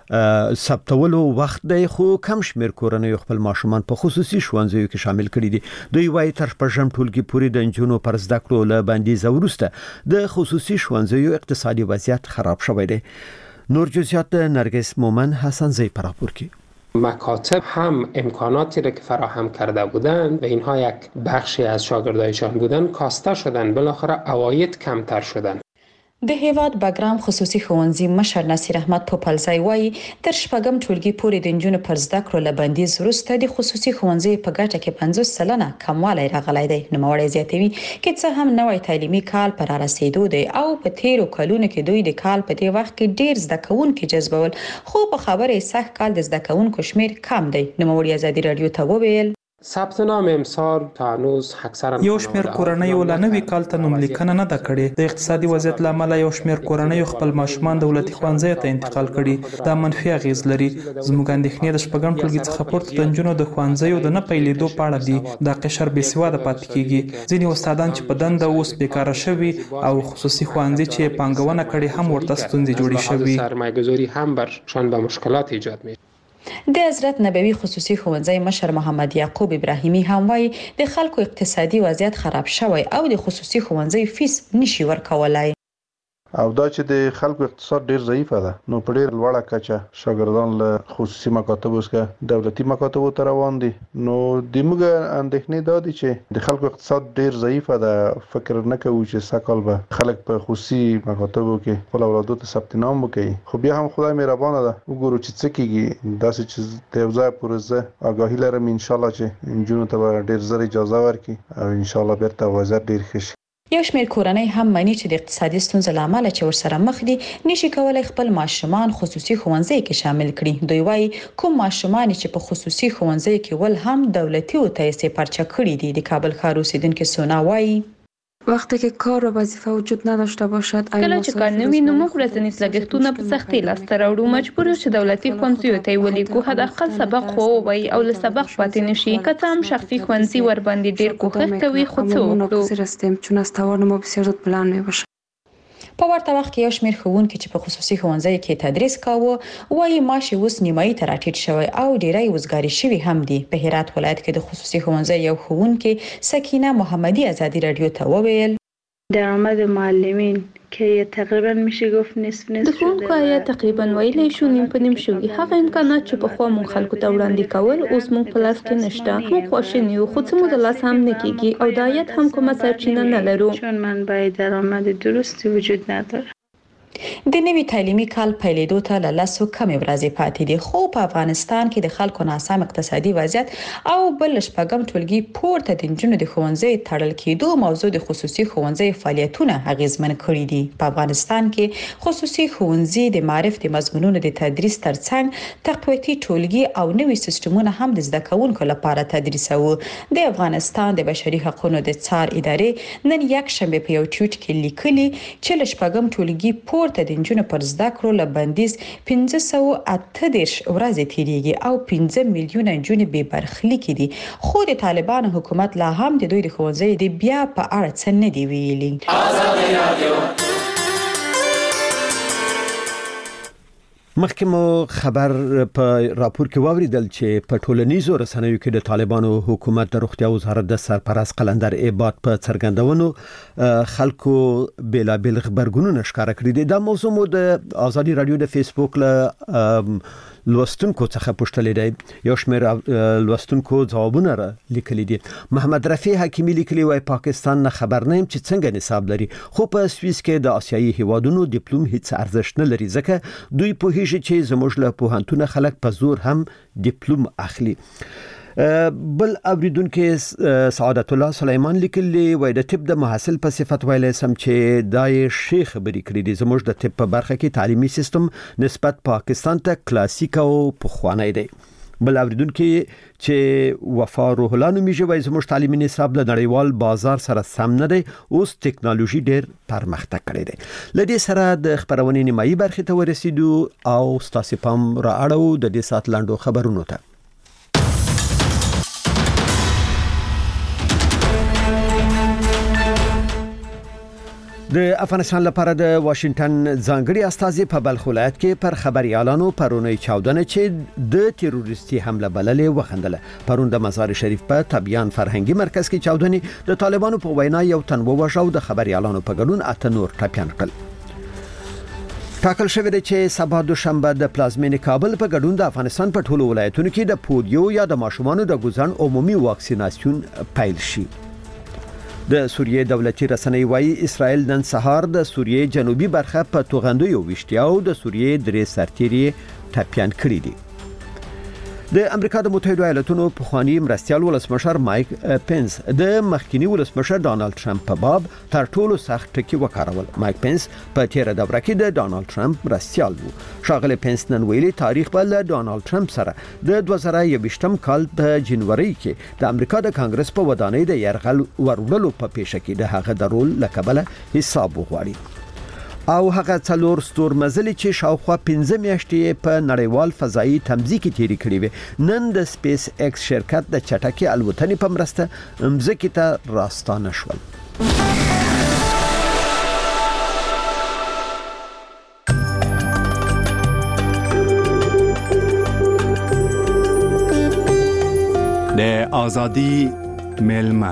ثبتولو وخت دی، خو کم شمېر کورنۍ خپل ماشومان په خصوصي ښوونځیو کې شامل کړي دي. دوی وايي تر شپږم ټولګي پورې د نجونو پر زده کړو له بندیز وروسته د خصوصي ښوونځیو اقتصادي وضعیت خراب شوی دی. نور جزئیات نرگس مومن حسن زی پر راپور کی. مکاتب هم امکاناتی را که فراهم کرده بودند و اینها یک بخشی از شاگردایشان بودند کاسته شدند، بالاخره عواید کمتر شدند. د هیواد بګرام خصوصي ښوونځي مشر نصیر احمد پوپلزی وایي تر شپږم ټولګي پورې د نجونو پر زده کړو له بندیز وروسته د خصوصي ښوونځي په ګټه کې پنځوس سلنه کموالی راغلی دی. نوموړی زیاتوي چې څه هم نوی تعلیمي کال پر رسیدو دی او په تیرو کلونو کې دوی د کال په دې وخت کې ډیر زده کوونکي جذبول، خو په خبره سخت کال د زده کوونکو شمیر کم دی. نوموړی ازادي رادیو ته وویل ثبت نام امسال تا هنوز اکثرا یو شمیر کورنۍ ول نوې کال ته نوم لیکنه نه ده کړې. د اقتصادي وضعیت لامل یو شمیر کورنۍ خپل ماشومان دولتي ښوونځي ته انتقال کړي. دا منفي اغیز لري. زموږ اندېښنې د شپږم ټولګي څخه پورته د نجونو د ښوونځیو د نه پیلېدو په اړه دي. دا قشر بې سواده پاتې کیږي. ځینې استادان چې په دنده اوس بیکاره شوي او خصوصي ښوونځي چې پانګونه کړي هم ورته ستونزې جوړې شوي. سرمایه‌گذاری هم برشان به مشکلات ایجاد میشه. د حضرت نبوي خصوصي ښوونځي مشر محمد یعقوب ابراهیمی هم وایي د خلکو اقتصادي وضعیت خراب شوی او د خصوصي ښوونځي فیس نشي ورکولای. او دا چې د خلکو اقتصاد ډیر ضعیفه ده، نو په ډیر لوړه کچه شاګردان له خصوصي مکاتبو څخه دولتي مکاتبو ته روان دي. نو د موږ اندېښنې دا دي چې د خلکو اقتصاد ډیر ضعیفه ده. فکر نه کوو چې سکهال به خلک په خصوصي مکاتبو کې خپل اولادو ته ثبت نام وکړي. خو بیا هم خدای مهربانه ده، وګورو چې څه کیږي. داسې چې د یو ځای پورې زه آگاهي لرم ان شاء الله چې نجونو ته ډیر زر اجازه ورکړي او ان شاء الله بیرته وضعیت ډیر ښه شي. یو شمېر کورنۍ هم مانی چې د اقتصادي ستونزو لامل چې ورسره مخ دي نشي کولای خپل ماشومان خصوصي ښوونځي کې شامل کړي. دوی وايي کوم ماشومان چې په خصوصي ښوونځي کې ول هم دولتي او تایسې پرچه کړي دي. د کابل ښار اوسیدونکو سونا وايي وقتی که کار و وظیفه وجود نداشته باشد کله چې کار نوی نو موږ ورځنی لګښتونه په سختۍ لاسته راوړو، مجبور یو چې دولتي ښوونځیو ته ولېږو، حداقل سبق خو ووایي او له سبق پاتې نشي. که څه هم شخصي ښوونځي ور باندې ډیر کوښښ کوي، خو څه وکړو. هستیم چون از توان ما بسیار زود بلند میباشه. په ورته وخت کې یو شمېر ښوونکي چې په خصوصي ښوونځي کې تدریس کاوه وایي معاش اوس نیمایي ته راټیټ شوی او ډیری وزګاري شوي هم دي. په هرات ولایت کې د خصوصي ښوونځي یو ښوونکي سکینه محمدی ازادي رادیو ته وویل درآمد معلمین که تقریبا میشه گفت نصف نصف د ښوونکو عاید تقریبا ویلی شو نیم په نیم شوي. هغه امکانات چې پخوا مونږ خلکو ته وړاندې کول اوس مونږ په لاس کې نشته. مونږ خواشیني یو، خو څه مو د لاس هم نه کیږي او د عاید هم کومه سرچینه نه لرو چون منبع درآمد درستی وجود نداره. د نوي تعلیمي کال پیلېدو ته له لسو کمې ورځې پاتې دي، خو په افغانستان کې د خلکو ناسم اقتصادي وضعیت او بل شپږم ټولګي پورته د نجونو د ښوونځي تړل کېدو موضوع د خصوصي ښوونځي فعالیتونه اغیزمن کړي دي. په افغانستان کې خصوصي ښوونځي د معرف د مضمونونو د تدریس ترڅنګ تقویتي ټولګي او نوي سیستمونه هم د زده کوونکو لپاره تدریسوي. د افغانستان د بشري حقوقو د څار ادارې نن یک شنبه په یو ټویټ کې لیکلي چې له شپږم ټولګي پورته د نجونو پر زده کړو له بندیز پنځه سوه اته دېرش ورځې تیریږي او پنځه میلیونه نجونې بې برخلیکې دي. خو د طالبانو حکومت لا هم د دوی د ښوونځي د بیا په اړه څه نه دی ویلي. مخکې مو خبر په راپور کې واوریدل چې په ټولنیزو رسنیو کې د طالبانو حکومت د روغتیا وزارت د سرپرست قلندر عباد په څرګندونو خلکو بیلابل خبرګونونه ښکاره کړي دي. دا موضوع مو د ازادي رادیو د فیسبوک له لوستونکو څخه پوښتلې دی. یو شمېر لوستونکو ځوابونه را لیکلي دي. محمد رفیع حکیمی لیکلي وای پاکستان نه خبر نه يم چې څنګه نصاب لري، خو په سویس کې د آسیایي هیوادونو ډیپلوم هیڅ ارزښت نه لري ځکه دوی پوهیږي چې زموږ له پوهنتونه خلک په زور هم ډیپلوم اخلي. بل اوریدونکو سعادت الله سلیمان لیکلی وای د طب د محصل په صفت ویلای سم چې دای شیخ خبرې کړې دي. زموږ د طب په برخه کې تعلیمي سیستم نسبت پاکستان ته کلاسیک او پخوانی دی. بل اوریدونکو چې وفا روح الله نومیږي وایي زموږ تعلیمي نصاب له نړیوال بازار سره سم نه دی، اوس ټکنالوژي ډېر پرمختګ کړی دی. لدې سره د خبرونې نیمایي برخې ته ورسېدو او ستاسو پام را اړو د دې سات لاندو خبرونو ته. د افغانستان لپاره د واشنگټن ځانګړي استازي په بلخ ولایت کې پر خبريالانو پرونی چاودنه چې د تروریستي حمله بللې وخندله. پرون د مزار شریف په تبیان فرهنګي مرکز کې چاودنې د طالبانو په وینا یو تن ووژل او د خبريالانو په ګډون اته نور ټپيان کړل. ټاکل شوی دی چې سبا دوشنبه د پلازمینې کابل په ګډون د افغانستان په ټولو ولایتونو کې د پولیو یا د ماشومانو د ګوزن عمومي واکسیناسیون پیل شي. د سوریې دولتي رسنۍ وايي اسرائیل نن سهار د سوریې جنوبي برخه په توغندیو وشتیاو د سوریې درې سرتیري ټپيان کړی دي. د امریکا د متحده ایالاتونو پخوانی مرستیال ولسمشر مایک پنس د مخکینی ولسمشر ډانلډ ټرمپ په باب تر ټولو سخت ټکی وکړول. مایک پنس په تیر دوره کې د ډانلډ ټرمپ مرستیال وو. شاغله پنس نن ویلي تاریخ په ډانلډ ټرمپ سره د دوه زره یوویشتم کال په جنوري کې د امریکا د کانګرس په ودانۍ د يرغل ورولو په پیښه کې د هغه د رول لکبله حساب وغواړي. او هغه څلور ستور مزلي چې شاوخوا پنځه میاشتې په نړیوال فضایي تمځي کې تیری کړی وي نن د سپیس ایکس شرکت د چټکي الوتنې په مرسته مزکی ته راستانه شول. د ازادي ملما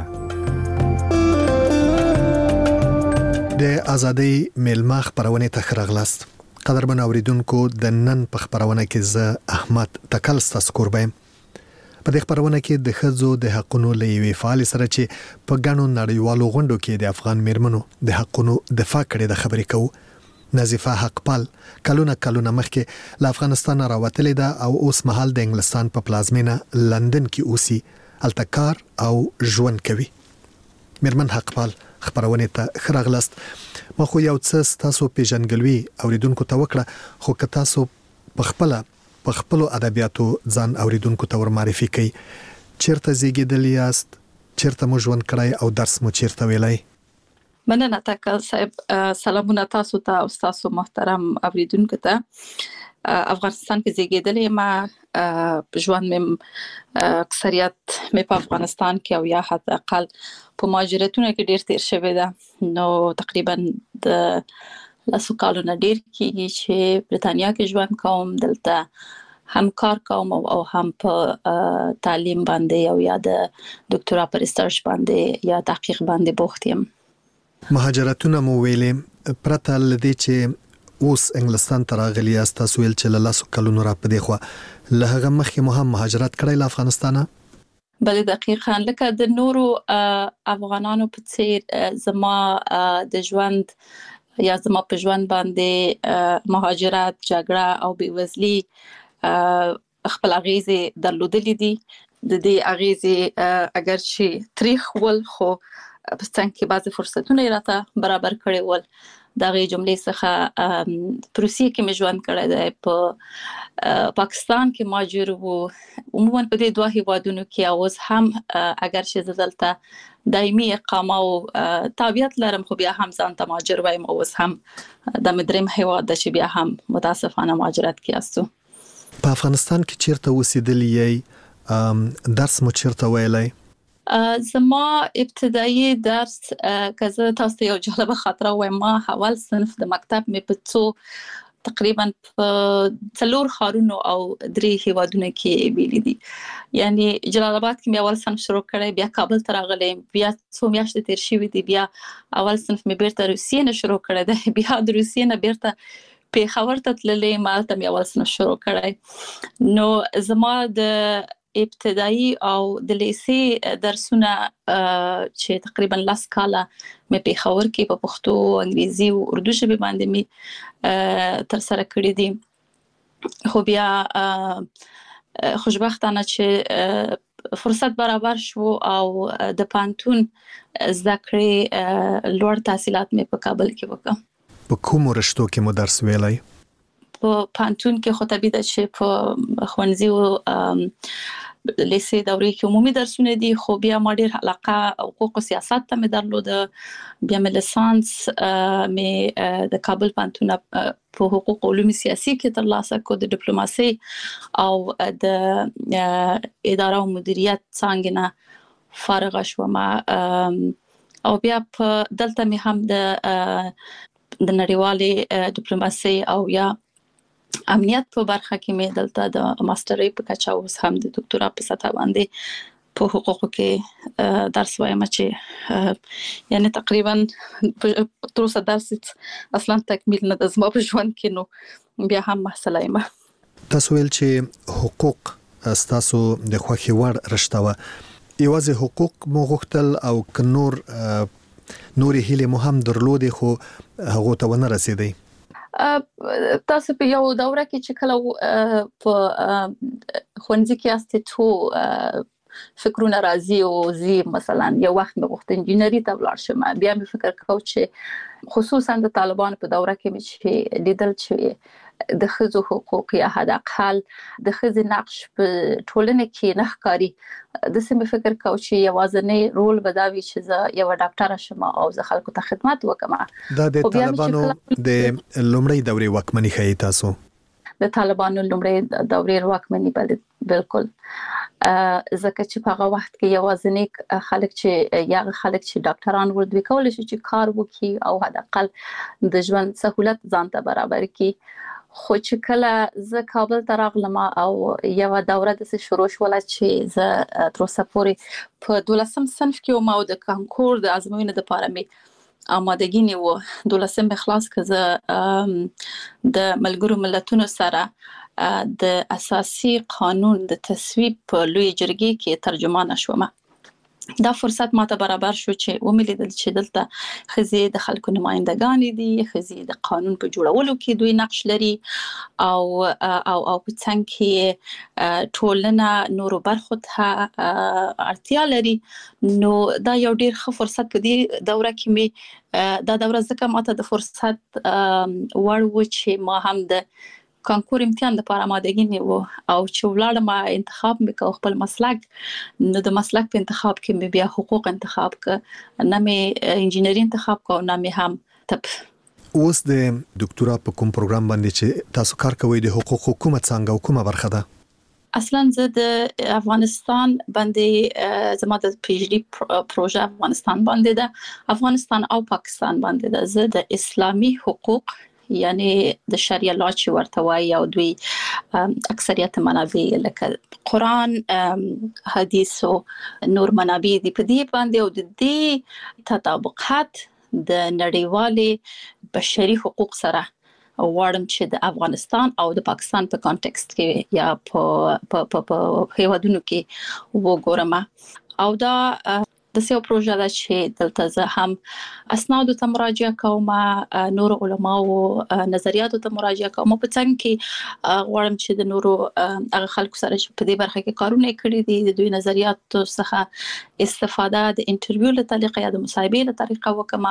د ازادي ملما خبرونه ته خرغلاست. قدرمن اوریدونکو د نن په خبرونه کې زه احمد تکل ستاسو قربایم. په دې خبرونه کې د خځو د حقونو لېوي فعال سره چې په ګڼو نړیوالو غونډو کې د افغان میرمنو د حقونو دفاع کړي د خبرې کوو. نظیفه حقپال کلونه کلونه مخکې له افغانستان راوتلې ده او اوس مهال د انګلستان په پلازمینه لندن کې اوسي، الته کار او ژوند کوي. میرمن حقپال خبرونه ته خرغلاست. ما خو یو څه تاسو پیژنګلوي اوریدونکو ته وکړه، خو که تاسو په خپل په خپل ادبیاتو ځان اوریدونکو ته ور معرفي کړئ. چیرته زیږیدلی یاست، چیرته مو ژوند کړی او درس مو چیرته ویلی؟ مننه تکل صاحب. سلامونه تاسو ته او تاسو محترم اوریدونکو ته. افغانستان کې زیږیدلې ما ژوند مې اکثریت مې په افغانستان کې او یا حتی اقل په مهاجرتونو کې ډیر تیر شوی ده. نو تقریبا د لاسو کالونه ډیر کېږي چې برتانیا کې ژوند کوم. دلته هم کار کوم او هم په تعلیم باندې او یا د ډاکټرا پر ریسرچ باندې یا تحقیق باندې بوخت یم. مهاجرتونه مو ویلې پرته لدې چې اوس انګلستان ته راغلی یاست، تاسو ویل چې له لاسو کلونو را پدې خو له هغه مخکې مو هم مهاجرت کړی له افغانستانه؟ بله دقیقاً لکه د نورو افغانانو په څیر زما د ژوند یا زما په ژوند باندې مهاجرت، جګړه او بېوزلي خپل اغیزې درلودلې دي. د دې اغیزې اگر چې تاریخ ول خو په څنګه کې بعضی فرصتونه راته برابر کړي ول. دغه جملې څخه پروسې کې مې ژوند کړی دی. په پاکستان کې مهاجر وو، عموما په دې دوه هیوادونو کې اوس هم اگر چې زه دلته دایمي اقامه او تابعیت لرم خو بیا هم ځان ته مهاجر وایم. اوس هم د مدرم هیواد د چې بیا هم متاسفانه مهاجرت کې استو. په افغانستان کې چیرته اوسېدلی یې؟ درس مو چیرته ویلی؟ زما ابتدایي درس که زه تاسو ته یو جالبه خاطره وایم، ما اول صنف د مکتب مې په څو تقریبا په څلور ښارونو او درې هیوادونو کې ویلي دي. یعنی جلال آباد کې مې اول صنف شروع کړی، بیا کابل ته راغلی، بیا څو میاشتې تیر شوي دي، بیا اول صنف مې بیرته روسیې نه شروع کړی دی، بیا د روسیې نه بیرته پیښور ته تللی، مالته مې اول صنف شروع کړی. نو زما د ابتدایي او د لیسې درسونه چې تقریبا لاس کاله مې پیښور کې په پښتو، انګریزي او اردو ژبې باندې مې تر سره کړی دي. خو بیا خوشبختانه چې فرصت برابر شو او د پانتون زده کړې لوړ تحصیلات مې په کابل کې وکړه. په کومو رشتو کې مو درس ویلی؟ په پانتون کې خو طبيعي ده چې په خوانزي او لیسې دورې کې عمومي درسونه دي خو بیا ما ډېر علاقه حقوق او سیاست ته مې درلوده بیا مې لیسانس مې د کابل پانتون په حقوق او علوم سیاسي کې ترلاسه کړ د ډیپلوماسي او د اداره او مدیریت څنګه نه فارغ شوم او بیا په دلته مې هم د د نړیوالې ډیپلوماسي او یا امنیت په برخه کې مې دلته د ماسترۍ په کچه اوس هم د ډاکټرا په سطح باندې په حقوقو کې درس وایم چې یعنی تقریبا تر اوسه درس اصلا تکمیل نه د زما په ژوند کې نو بیا هم مسله یم. تاسو ویل چې حقوق تاسو د خوښي وړ رښتاوه یوازې حقوق مو غوښتل او ک نور نور هیله مو هم درلودي خو هغه ته ونه رسیدي. تاسو په یو دوره کې چې کله په خونځي کې استه تو فکرونه راځي او زی مثلا یو وخت مې وخت انجینری ته ولاړ شم بیا مې فکر کاوه چې خصوصا د طالبان په دوره کې مې چې لیدل چې د خزو حقوق یا حد اقل د خزي نقش په ټولنه کې نه ښکاري د سمې فکر کاوه چې یوازنی رول بداوي چې زه یو ډاکټر شم او زه خلکو ته خدمت وکم. دا د طالبانو د لومړی دورې واکمنۍ خې تاسو د طالبانو لومړی دورې واکمنۍ بالکل ځکه چې په هغه وخت کې یوازنی خلک چې یا خلک چې ډاکټران ورته کول شي چې کار وکړي او حد اقل د ژوند سہولت ځان ته برابر کړي خو چې کله زه کابل ته راغلم او یو دوره د شروع شوله چې زه تر اوسه پورې په دولسم صنف کې وم او د کانکور د ازموینې لپاره مې آمادګي نیو دولسم خلاص کړه د ملګرو ملتونو سره د اساسي قانون د تصویب په لوی جرګې کې ترجمانه شوم. دا فرصت ماته برابر شو چې وملیدل چې دلته خزي د خلکو نمائندگان دي خزي د قانون په جوړولو کې دوی نقش لري او او او په څنګه کې ټولنه نورو برخو ته اړتیا لري نو دا یو ډیر ښه فرصت په دې دوره کې مې دا دوره ځکه ماته د فرصت وړ و چې ما هم د کانکور امتحان لپاره آمادګي نیو او چې ولاړم انتخاب وکاو خپل مسلک نو د مسلک په انتخاب کې مې بیا حقوق انتخاب ک نه مې انجینری انتخاب کو نه مې هم طب. اوس د ډاکټرا په کوم پروګرام باندې چې تاسو کار کوئ د حقوق حکومت څنګه حکومت برخه ده؟ اصلا زه د افغانستان باندې زما د پی ایچ ډی پروژه افغانستان باندې ده افغانستان او پاکستان باندې ده زه د اسلامي حقوق یعنی د شریعه لا چې ورته وایي او دوی اکثریت منابع لکه قرآن حدیث او نور منابع دي په دې باندې او د دې تطابقات د نړیوالې بشري حقوق سره وړم چې د افغانستان او د پاکستان په کانټکست کې یا په په په هیوادونو کې وګورم او دا د سیو پروژه دا چې دلته زه هم اسناد ته مراجعه کوم نور علماو نظریاتو ته مراجعه کوم په څنګه کې غواړم چې د نورو هغه خلکو سره په دې برخه کې کارونه کړی دي د دوی نظریاتو څخه استفاده د انټرویو له طریقې یا د مصاحبې له طریقې وکم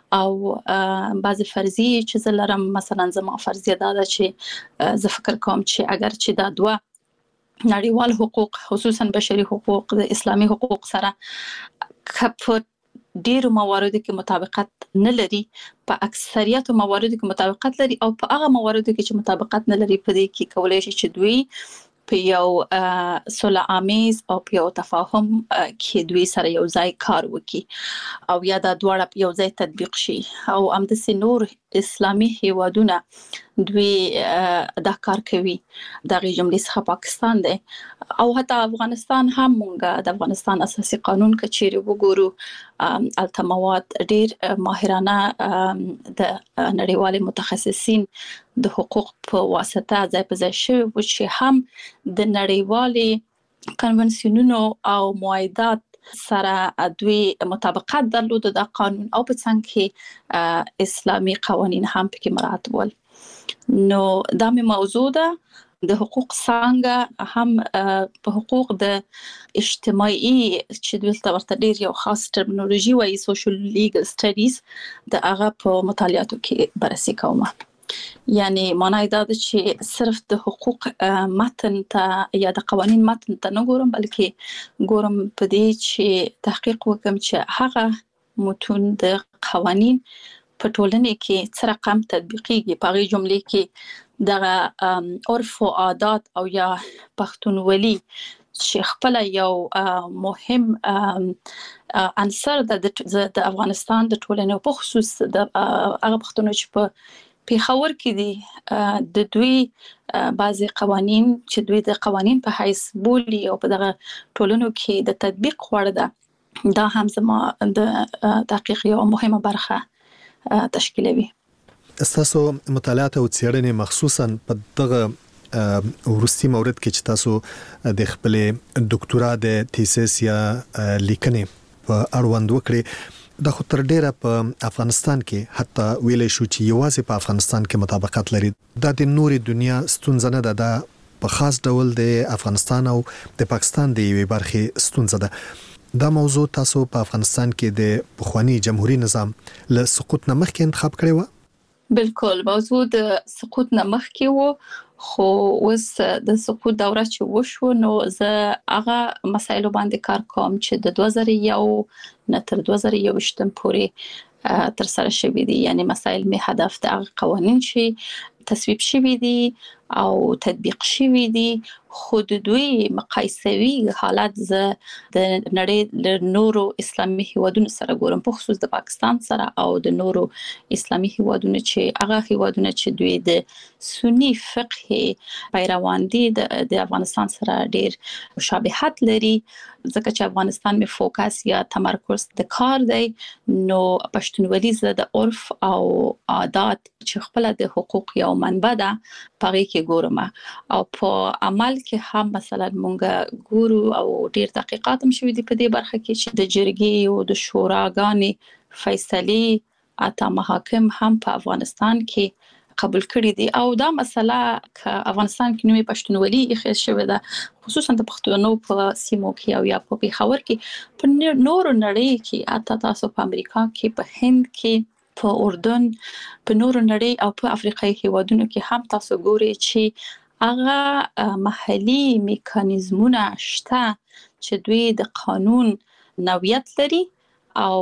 او بعض فرضیه چې زه لرم مثلا زما فرضیه دا ده چې زه فکر کوم چې اگر چې دا دوه نړیوال حقوق خصوصا بشري حقوق د اسلامي حقوق سره کپ ډیرو مواردو کې مطابقت نه لري په اکثریت مواردو کې مطابقت لري او په هغه مواردو کې چې مطابقت نه لري په دې کې کولای شي چې دوی په یو صلح آمیز او په یو تفاهم کې دوی سره یو ځای کار وکړي او یا دا دواړه یو ځای تطبیق شي او همداسې نور اسلامي هیوادونه دوی دا کار کوي دغه جملې څخه پاکستان دی او حتی افغانستان هم مونږ د افغانستان اساسي قانون کچېری وګورو التمواد ډیر ماهرانه د نړیوال متخصصین د حقوق په واسطه ځای په ځای شوی و چې هم د نړیوال کنونسیونونو او معاهدات سره دوی مطابقت درلود د قانون او په څنګه کې اسلامي قوانين هم پکې مراعات ول نو دا مې موضوع ده د حقوق څنګه هم په حقوق د اجتماعي چې دلته ورته ډیر یو خاص ټرمینولوژي وایي سوشل لیګل سټډیز د هغه په مطالعاتو کې بررسي کوم. یعنی معنی دا ده چې صرف د حقوق متن ته یا د قوانین متن ته نه ګورم، بلکې ګورم په دې چې تحقیق وکم چې هغه متون د قوانین په ټولنه کې څه رقم تطبیقيږي. په هغه جملې کې د عرف او عادات او یا پښتونولي چې خپل یو مهم عنصر د افغانستان د ټولنې په خصوص د هغه پښتون چې په پیښور کې دي د دوی بعضي قوانین چې دوی د قوانین په حیث بولي او په دغه ټولنو کې د تطبیق وړ ده، دا هم زما د تحقیق یو مهمه برخه تشکیلوي. تاسو مطالعات او څېړنې مخصوصا په دغه ورستي مورد کې چې تاسو د خپل ډاکټورا د تیسیس یا لیکنې په اړوند وکړي، د خو تر ډیره په افغانستان کې حتی ویلې شو چې یوازې په افغانستان کې مطابقت لري. دا د نوري دنیا ستونزه نه ده، دا په خاص ډول د افغانستان او د پاکستان د یوې برخې ستونزه ده. دا موضوع تاسو په افغانستان کې د پخوانی جمهوریت نظام له سقوط نه مخکې انتخاب کړی و؟ بالکل، موضوع د سقوط نه مخکې و، خو اوس د سقوط دوره چې وشو نو زه هغه مسایلو باندې کار کوم چې د دوه زره یو نه تر دوه زره یو تر تر سره شوي دي. یعنی مسایل می هدف د هغه قوانین چې تصویب شوي دي او تطبیق شوي دي، خو د دوی مقایسوي حالت زه د نړۍ له نورو اسلامي هیوادونو سره ګورم، په خصوص د پاکستان سره او د نورو اسلامي هیوادونو چې هغه هیوادونه چې دوی د سنی فقه پیروان دي د افغانستان سره ډیر مشابهت لري. ځکه چې افغانستان می فوکس یا تمرکز د کار دی، نو پښتونولي زه د عرف او عادات چې خپل د حقوق یو منبع ده پاره کې ګورم، او په عمل کې هم مثلا مونږ ګورو او ډیر تحقیقات هم شوي دي په دې برخه کې چې د جرګې او د شوراګانې فیصله اته محاکم هم په افغانستان کې قبول کړی دي. او دا مسله ک افغانستان کې نوې پښتونولي اخیستل شوې ده، خصوصا د پښتنو په سیمو کې او یا په پیښور کې، په نورو نړۍ کې، اته تاسو په امریکا کې، په هند کې، په اردن، په نورو نړۍ او په افریقایي هیوادونو کې هم تاسو ګورئ چې هغه محلي میکانیزمونه شته چې دوی د قانون نوعیت لري او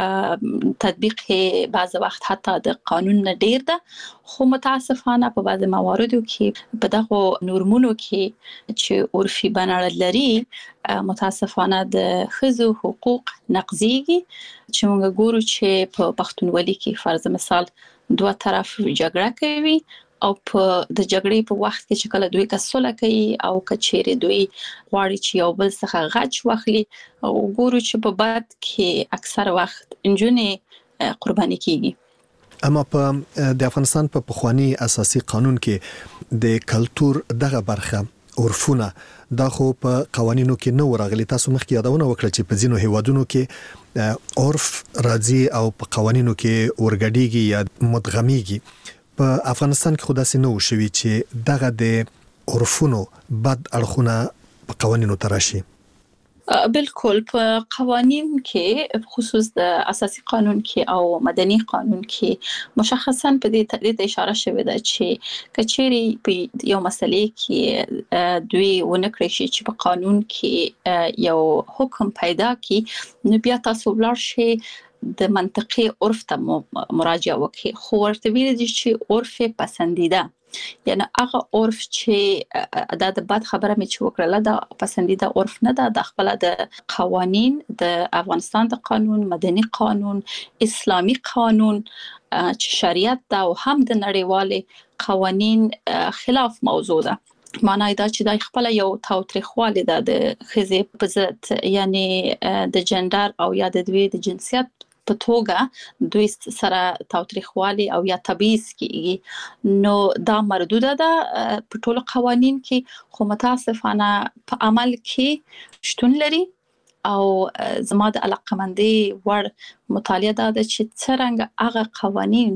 تطبیق بعض وخت حتی د قانون نه ډیر ده، خو متاسفانه په بعض مواردو کې په دغه نورمونو کې چې عرفي بڼه لري متاسفانه د ښځو حقوق نقضيږي. چې موږ ګورو چې په پښتونولي کې فرض مثال دوه طرف جګړه کوي او په د جګړې په وخت کې چې کله دوی کسوله کوي او کچېره دوی غواړي چې یو بل څخه غچ واخلي، او ګورو چې په بعد کې اکثر وخت انجونې قرباني کیږي. اما په د افغانستان په پخوانی اساسي قانون کې د کلچر دغه برخه عرفونه دا خو په قوانینو کې نو راغلي. تاسو مخکې یادونه وکړه چې په ځینو هیوادونو کې عرف راځي او په قوانینو کې ورګډيږي یا مدغميږي. په افغانستان کې خداسي نو شوي چې دغه د عرفونو بد اړخونه په قوانینو تراشي. بالکل، په قوانین کې خصوص د اساسي قانون کې او مدني قانون کې مشخصا په دې تدید اشاره شوې ده چې کچېری په یو مسلې کې دوی ونکړي شي چې په قانون کې یو حکم پیدا کی، نو بیا تاسو ولر شي د منطقي عرف ته مراجعه وکړي. خو ورته ویل دي چې عرف پسندیده، یعنی هغه عرف چې د بد خبره مې چې وکړه دا پسندیده عرف نه ده، د خپل د قوانین د افغانستان د قانون، مدني قانون، اسلامي قانون چې شریعت دا او هم د نړیوال قوانین خلاف موضوع ده. معنی دا چې د خپل یو تاوتریخوالی ده د خزې په ضد، یعنی د جندر او یا د دوی د جنسیت په توګه دوی سره تاوتریخوالی او یا تبعیض کیږي. نو دا مردوده ده په ټولو قوانین کې، خو متاسفانه په عمل کې شتون لري. او زما د علاقمندي ور مطالعه ده چې څنګه هغه قوانین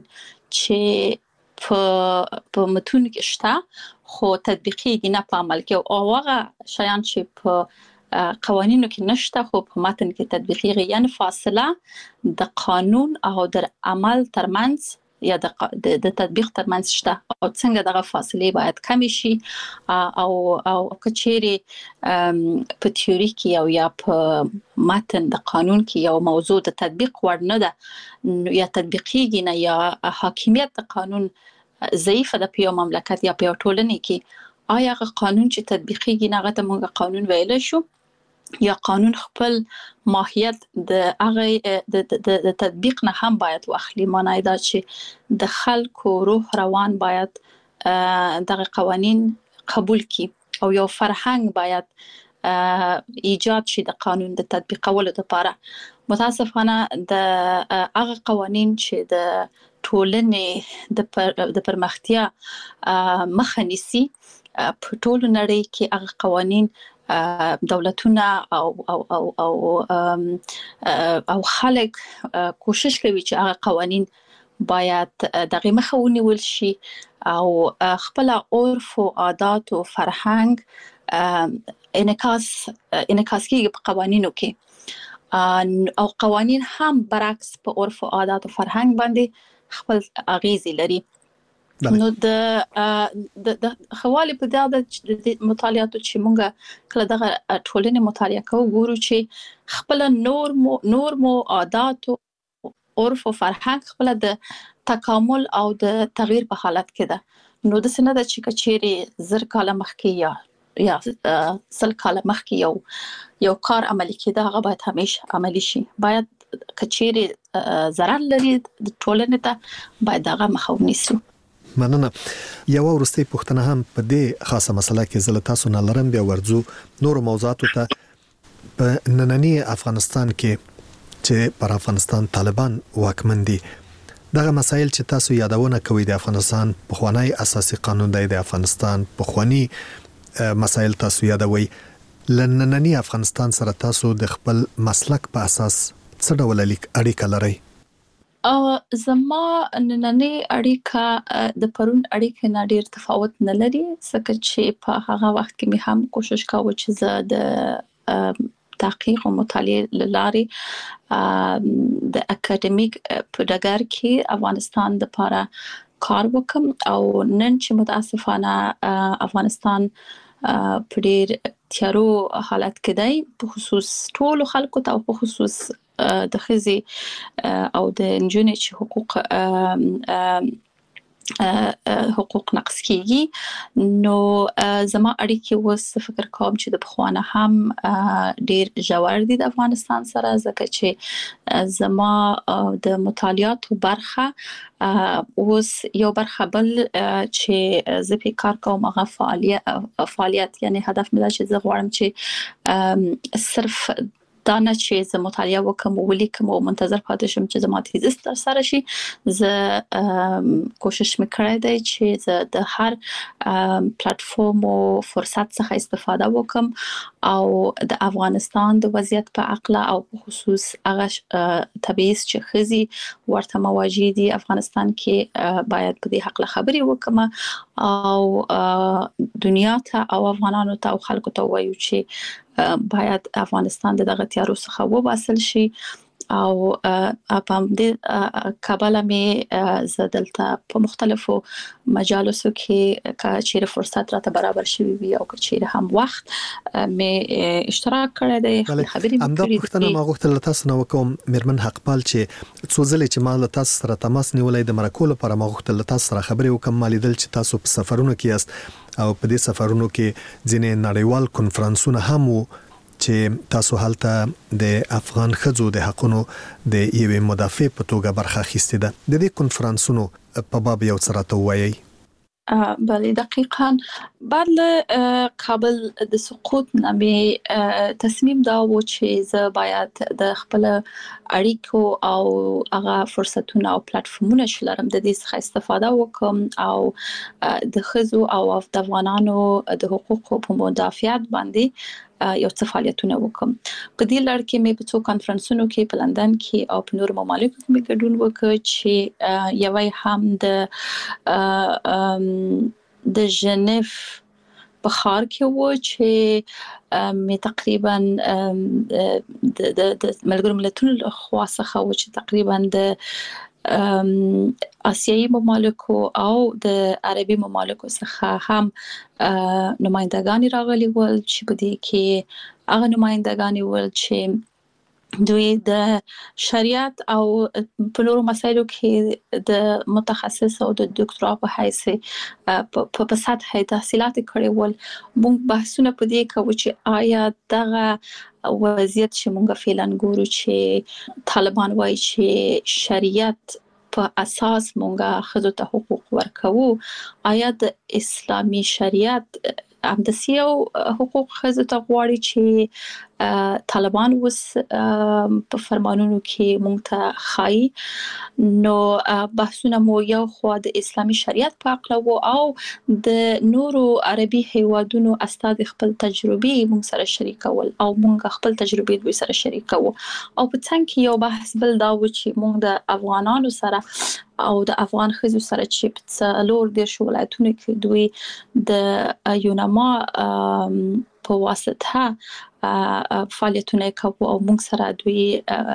چې په په متون کې شته خو تطبیقي نه په عمل کې، او هغه شیان چې په قوانینو کې نشته خو په متن کې تطبیقي، یعنی فاصله د قانون او د عمل ترمنځ یا د د تطبیق ترمنځ شته او څنګه دغه فاصله باید کم شي او او کچېری په تیوري کې او یا په متن د قانون کې یو موضوع د تطبیق وړ نه ده یا تطبیقیږي نه یا حاکمیت د قانون ضعیف ده په یو مملکت یا په ټولنه کې آیا قانون چې تطبیقیږي نه غته موږ قانون ویل شو یا قانون خپل ماهیت د هغه د تطبیق نه هم باید واخلي معنی دا چې د خلکو روح روان باید دغه قوانين قبول کړي او یو فرهنګ باید ایجاد شي د قانون د تطبیقولو لپاره متاسفانه د هغه قوانين چې د ټولنې د د پرمختیا مخه نیسي په ټولو نړۍ کې هغه قوانين دولتونه او او او او او خلک کوشش کوي چې هغه قوانين باید دغه مخه ونیول شي او خپل عرف او عادات او فرهنګ انعکاس انعکاس کیږي په قوانینو کې او قوانين هم برعکس په عرف او عادات او فرهنګ باندې خپل اغیزې لري نو د د خوالي په دغه د مطالعاتو چې مونږه کله دغه ټولنې مطالعه کوو ګورو چې خپل نور مو نور مو عادت او عرف او فرهنګ خپل د تکامل او د تغییر په حالت کې ده نو د سند چې کچيري زر کاله مخکې یا یا سل کاله مخکې یو یو کار عملي کېده هغه باید همیشه عملي شي باید کچيري ضرر لري د ټولنې ته باید هغه مخاوني سي مننه یو ورستي پښتنه هم په دې خاصه مسله کې زله تاسو نه لرم بیا ورځو نور موضوعاتو ته په نننی افغانستان کې چې پر افغانستان طالبان واکمن دي دغه مسایل چې تاسو یادونه کوي د افغانستان په خوانی اساسي قانون د افغانستان په خوانی مسایل تاسو یادوي لنننی افغانستان سره تاسو د خپل مسلک په اساس څه ډول اړیکه لرئ او زما نننی اړیکه د پرون اړیکه نه ډیر تفاوت نه لري ځکه چې په هغه وخت کې مې هم کوشش کاوه چې زه د تحقیق او مطالعه لاري د اکیډمیک په ډګر کې افغانستان د لپاره کار وکم او نن چې متاسفانه افغانستان په ډیر تیارو حالت کې دی په خصوص ټول خلکو ته په خصوص د خزي او د انجونې چې حقوق حقوق نقص کیږي نو زما اړیکې وس فکر کوم چې د بخوانه هم ډیر ژور دي د افغانستان سره ځکه چې زما د مطالعاتو برخه اوس یو برخه بل چې زه په کار کوم هغه فعالیت فعالیت یعنی هدف مې دا چې زه غواړم چې صرف دا نه چې زه مطالعه وکم او ولیکم او منتظر پاتې شم چې زما تیزس تر سره شي زه کوشش میکړای دی چې زه د هر پلیټ فارم او فرصت څخه استفاده وکم او د افغانستان د وضعیت په اړه او په خصوص هغه تبعیض چې خزي ورته مواجه دي افغانستان کې باید په دې حق خبري وکم او دنیا ته او افغانانو ته او خلکو ته وایو چې باید افغانستان دغه تیارو څخه وباسل شي او په دې کابل مې زدلته په مختلفو مجالسو کې چې فرصت راته برابر شوي وي او چې هم وخت مې اشتراک کړی دی خبرې مې کړې دي پښتنه ما غوښتل تاسو نو کوم مرمن حقپال چې څو ځله چې ما له تاسو سره تماس نیولای د مرکول لپاره ما غوښتل تاسو سره خبرې وکم مالیدل چې تاسو په سفرونو کې یاست او په دې سفرونو کې ځینې نړیوال کنفرانسونه هم وو چې تاسو هلته د افغان خځو د حقونو د یوې مدافع په توګه برخه اخیستې ده د دې کنفرانسونو په باب یو څه راته وایي بله دقیقاً بعد له کابل د سقوط نامې تصمیم دا و چې زه باید د خپل اړیکو او هغه فرصتونه او پلیټ فارمونه چې لرم د دې څخه استفاده وکم او د خزو او د افغانانو د حقوقو په مدافعت باندې یو څه فعالیتونه وکم په دې لړ کې مې په څو کانفرنسونو کې په لندن کې او په نور ممالکو کې مې ګډون وکړ چې یوه هم د د ژنیف په ښار کې و چې مې تقریبا د د ملګرو ملتونو خوا څخه و چې تقریبا د آسیایي ممالکو او د عربي ممالکو څخه هم نمائندگان راغلي ول چې په دې کې هغه نمائندگان ول چې دوی د شریعت او په نورو مسایلو کې د متخصص او د ډاکټرا په حیث په په سطح تحصیلات کړي ول. موږ بحثونه په دې کوو چې آیا دغه وضعیت چې موږ فعلا ګورو چې طالبان وایي چې شریعت په اساس مونږه خزو ته حقوق ورکوو، آیا د اسلامي شریعت همداسې یو حقوق خزو ته غواړي چې طالبان وس په فرمانونو کې مونږ ته خایي؟ نو بحثونه مو یو خو د اسلامي شریعت په اړه وو او د نورو عربي هیوادونو استاد خپل تجربه مونږ سره شریکول او مونږ خپل تجربه دوی سره شریکو. او په څنګه کې یو بحث بل دا و چې مونږ د افغانانو سره او د افغان خزو سره چې په څلور د ولایتونو کې دوی د یونما په واسطه فعالیتونه کوي او موږ سره دوی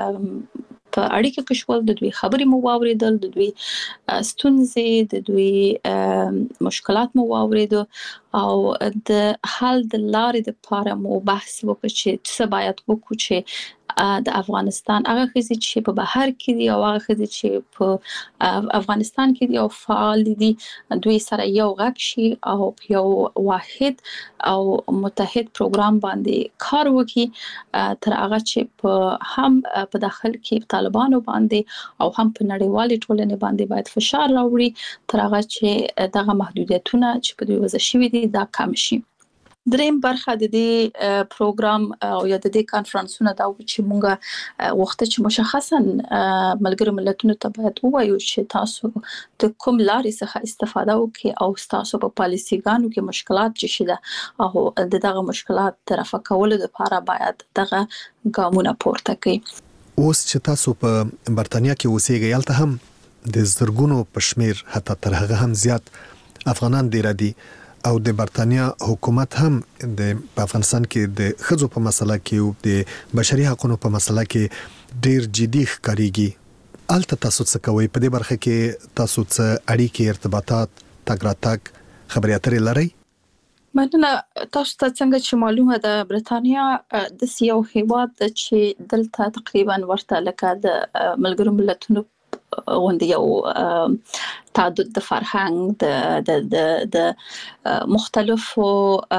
په اړیکه کې شول، د دوی خبرې مو واوریدل، د دوی ستونزې، د دوی مشکلات مو واوریدل او د حل د لارې لپاره مو بحث وکړ چې څه باید وکړو چې د افغانستان هغه خزي چې په بهر کې دي او هغه خزي چې په افغانستان کې دي او فعال دي دوی سره یو غږ شي او یو واحد او متحد پروګرام باندې کار وکړي تر هغه چې په هم په داخل کې طالبانو باندې او هم په نړیوالې ټولنې باندې باید فشار راوړي تر هغه چې دغه محدودیتونه چې په دوی وضع شوي دي دا کم شي. دریم برخه د دې پروګرام او یا د دې کانفرنسونو دا چې مونږه وخت چې مشخصا ملګرو ملتونو ته باید ووایو چې تاسو د کوم لارې څخه استفاده وکړئ او تاسو په پالیسیګانو کې مشکلات چې شته او د دغه مشکلات طرفه کولو لپاره باید دغه ګامونه پورته کړئ. اوس چې تاسو په برتانیا کې اوسېږئ هلته هم د زرګونو په شمیر حتی تر هغه هم زیات افغانان ډیر دي او د برتانیا حکومت هم د افغانستان کې د خزو په مسله کې او د بشري حقوقو په مسله کې ډیر جدي ښکاریږي. الته تاسو څه کوئ په دې برخه کې؟ تاسو څه اړیکې، ارتباطات، تګ راتګ، خبرې اترې لرئ؟ مننه. تاسو ته څنګه چې معلومه ده برتانیا د یو هیواد چې دلته تقریبا ورته لکه د ملګرو ملتونو غونډه یو تعدد د فرهنګ د د د د مختلفو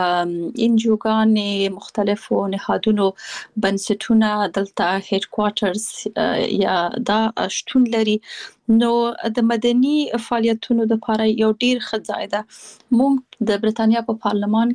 انجوګانې، مختلفو نهادونو بنسټونه دلته هډ کوارټرز یا دا شتون لري. نو د مدني فعالیتونو لپاره یو ډیر ښه ځای ده. موږ د برتانیا په پارلمان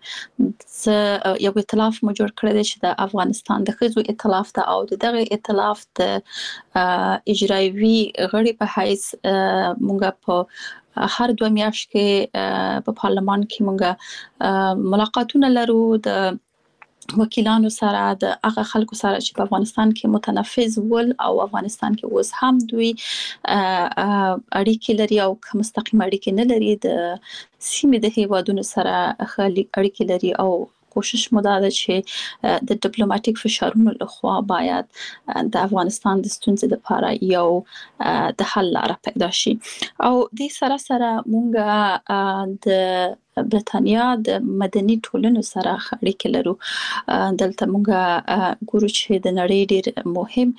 کې یو ائتلاف مو جوړ کړی دی چې د افغانستان د ښځو ائتلاف ده او دغه ائتلاف د اجرایوي غړي په حیث موږ په هر دوه میاشتې کې په پارلمان کې موږ ملاقاتونه لرو د وکیلانو سره، د هغه خلکو سره چې په افغانستان کې متنفذ ول او افغانستان کې اوس هم دوی اړیکې لري او مستقیم اړیکې نه لري، د سیمې د هیوادونو سره اړیکې لري او کوشش مو دا ده چې د ډیپلوماټیک فشارونو لخوا باید د افغانستان د ستونزې لپاره یو د حل لاره پیدا شي. او د سره سره مونږ د برتانیا د مدني ټولنو سره اړیکې لرو. دلته مونږ ګورو چې د نړۍ ډېر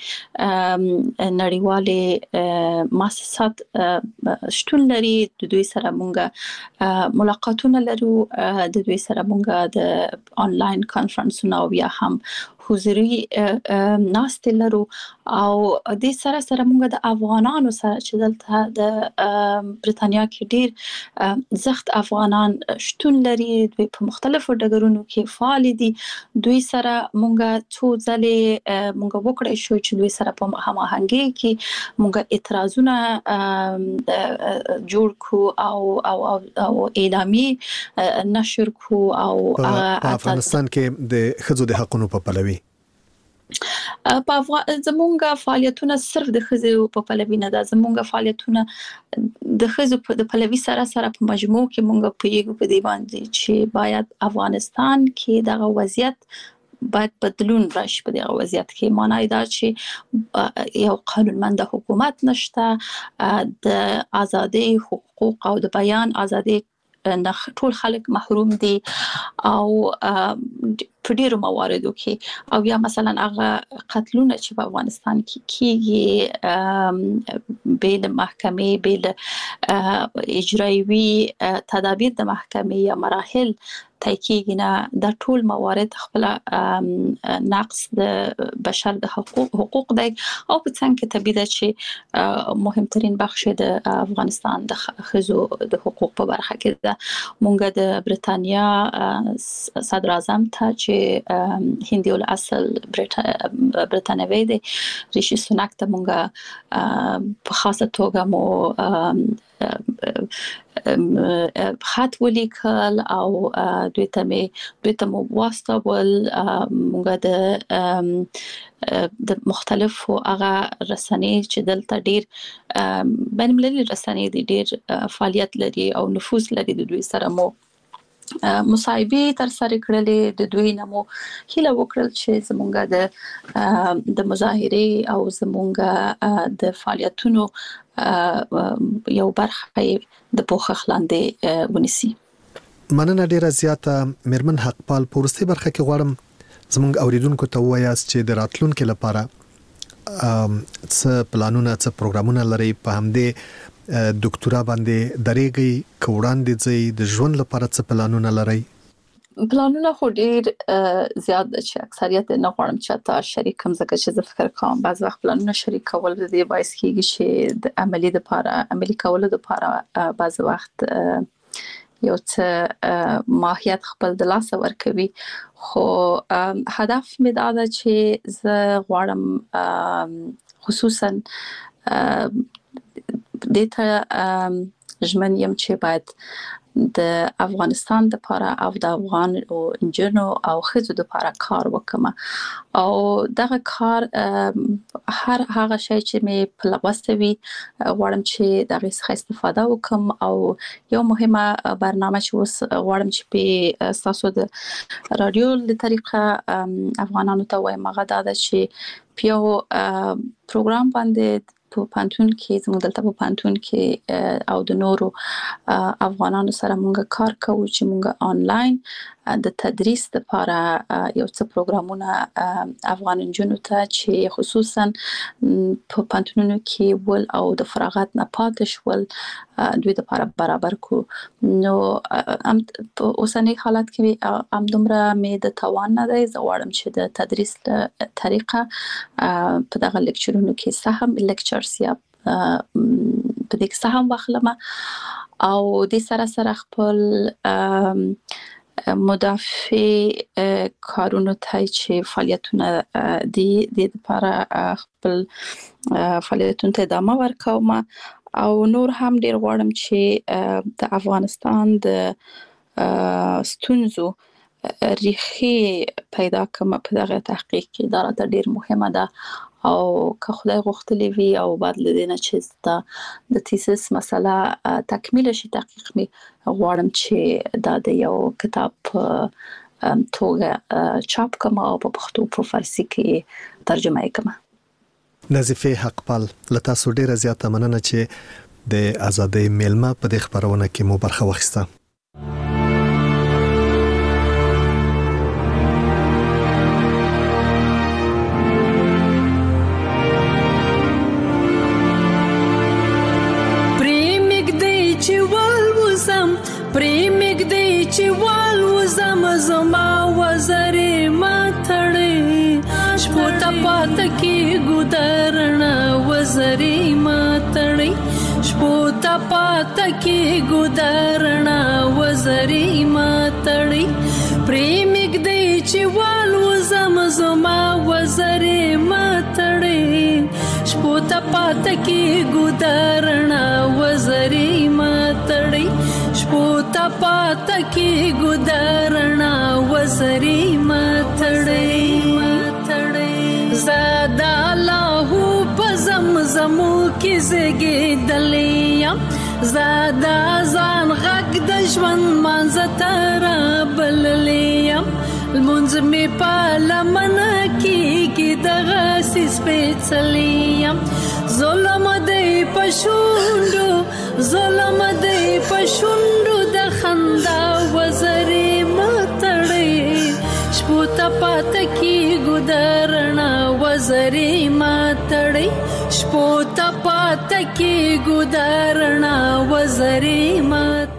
مهم نړیوالې مؤسسات شتون لري، د دوی سره مونږ ملاقاتونه لرو، د دوی سره مونږ د آنلاین کانفرنسونه او یا هم حضوري ناستې لرو او د سره سره مونږ د افغانانو سره چې دلته د برتانیا کې ډیر زخت افغانان شتون لري، دوی په مختلفو ډګرونو کې فعال دي. دوی سره مونږ څو ځلې مونږ وکړای شو چې دوی سره په هماهنګي کې مونږ اعتراضونه جوړ کو او او او اعلامی نشر کو او په افغانستان کې د خځو د حقوقو په پلوي په افغان زمونږ فعالیتونه صرف د خزو په پلوي نه ده. زمونږ فعالیتونه د خزو په پلوي سره سره په مجموع کې مونږ په یو په دی باندې چې باید افغانستان کې دغه وضعیت باید بدلون راشي په دغه وضعیت کې. معنی دا چې یو قانونمند حکومت نشته، د ازادي حقوق او د بیان ازادي نه ټول خلک محروم دي او په ډیرو مواردو کې، او یا مثلا هغه قتلونه چې په افغانستان کې کیږي بیل محکمې بیل اجرایوي تدابیر د محکمې یا مراحل طی کیږي نه، د ټول موارد خپل نقص د بشر د حقوق حقوق دی او په څنګه کې طبيعي ده چې مهمترین بخش د افغانستان د خزو د حقوق په برخه کې ده. مونږ د برتانیا صدر اعظم ته چې هندي الاصل برتانوي دی ریشي سوناک ته مونږ په خاصه توګه مو خط ولیکل او دوی ته می دوی ته مو واستول. موږ د د مختلفو هغه رسنۍ چې دلته ډیر بین المللي رسنۍ دي ډیر فعالیت لري او نفوذ لري، د دوی سره مو مصاحبه تر سره کړلې. د دوی نمو هیله وکړل چې زمونږ د د مظاهره او زمونږ د فعالیتونو یو برخه د پوښښ لاندې ونیسي. مننه ډیره زیاته میرمن حقپال. پورستي برخه کې غواړم زمونږ اوریدونکو ته وایاست چې د راتلونکو لپاره څه پلانونه څه پروګرامونه لري، په همدې ډاکټرا باندې درېږي کوړان دي چې د ژوند لپاره څه پلانونه لري؟ پلانونه خو ډیر زیات دي چې اکثریت نه غواړم چې تا شریکم، ځکه چې زه فکر کوم بعض وخت پلانونه شریک کول د دې باعث کیږي چې د عملی د لپاره عملی کول د لپاره بعض وخت یو څه ماهیت خپل د لاس ورکوي. خو هدف مې دا ده چې زه غواړم خصوصا دته ژمن یم چې باید د افغانستان د لپاره او د افغان او انجنونو او خزو د لپاره کار وکم، او دغه کار هر هغه شی چې مې په لوستوي غواړم چې دغه څخه استفاده وکم. او یو مهمه برنامه چې اوس غواړم چې په تاسو د رادیو له طریقه افغانانو ته وایم هغه دا ده چې پیو پروګرام باندې په پانتون کې زموږ دلته په پانتون کې او د نورو افغانانو سره موږ کار کوو چې موږ آنلاین د تدریس لپاره یو څه پروګرامونه افغان انجونو ته چې خصوصا په پانتونونو کې ول او د فراغت نه پاتې شول دوی لپاره برابر کو. نو ام په اوسنۍ حالت کې ام دومره مې د توان نه دی، زه غواړم چې د تدریس له طریقه په دغه لیکچرونو کې سهم لیکچرز یا په دې کې سهم واخلم او د سره سره خپل مدافع کارونو ته چې فعالیتونه دي د لپاره خپل فعالیتونه ته ادامه ورکوم، او نور هم ډیر غواړم چې د افغانستان د ستونزو ریخي پیدا کوم په دغه تحقیق کې. دا راته ډیر مهمه ده او که خدای غوښتلی وي او بعد لدینه چې د تیسیس مسله تکمیل شي تحقیق می غواړم چې دا د یو کتاب توګه چاپ کوم او په پښتو په فارسی کې ترجمه کوم. نظیفه حقپال، لته سو ډیره زیاته مننه چې د ازادۍ میلمه په دې خبرونه کې مو برخه واخیسته. پریمګ دی چې وال وزم زما وزرې ما تړې شپو ته پات کې ګودرنا وزرې ما تړې شپو ته پات کې ګودرنا وزرې ما تړې پریمګ دی چې وال وزم زما وزرې ما تړې شپو ته پات کې ګودرنا وزرې ما تړې شپو ته پات کې ګودرنا وزرې ما تړې زادا الله په زمزمو کې زګېدلې زادا ځان غږ د ژوند مانځ تر بللې المنځ منځ می پالمن کیږي دغه سپېڅلیم ظلم دی پښوندو ظلم دی پښوندو د خندا وزرې ماتړې شپو ته پات کی ګدرنا وزرې ماتړې شپو ته پات کی ګدرنا وزرې مات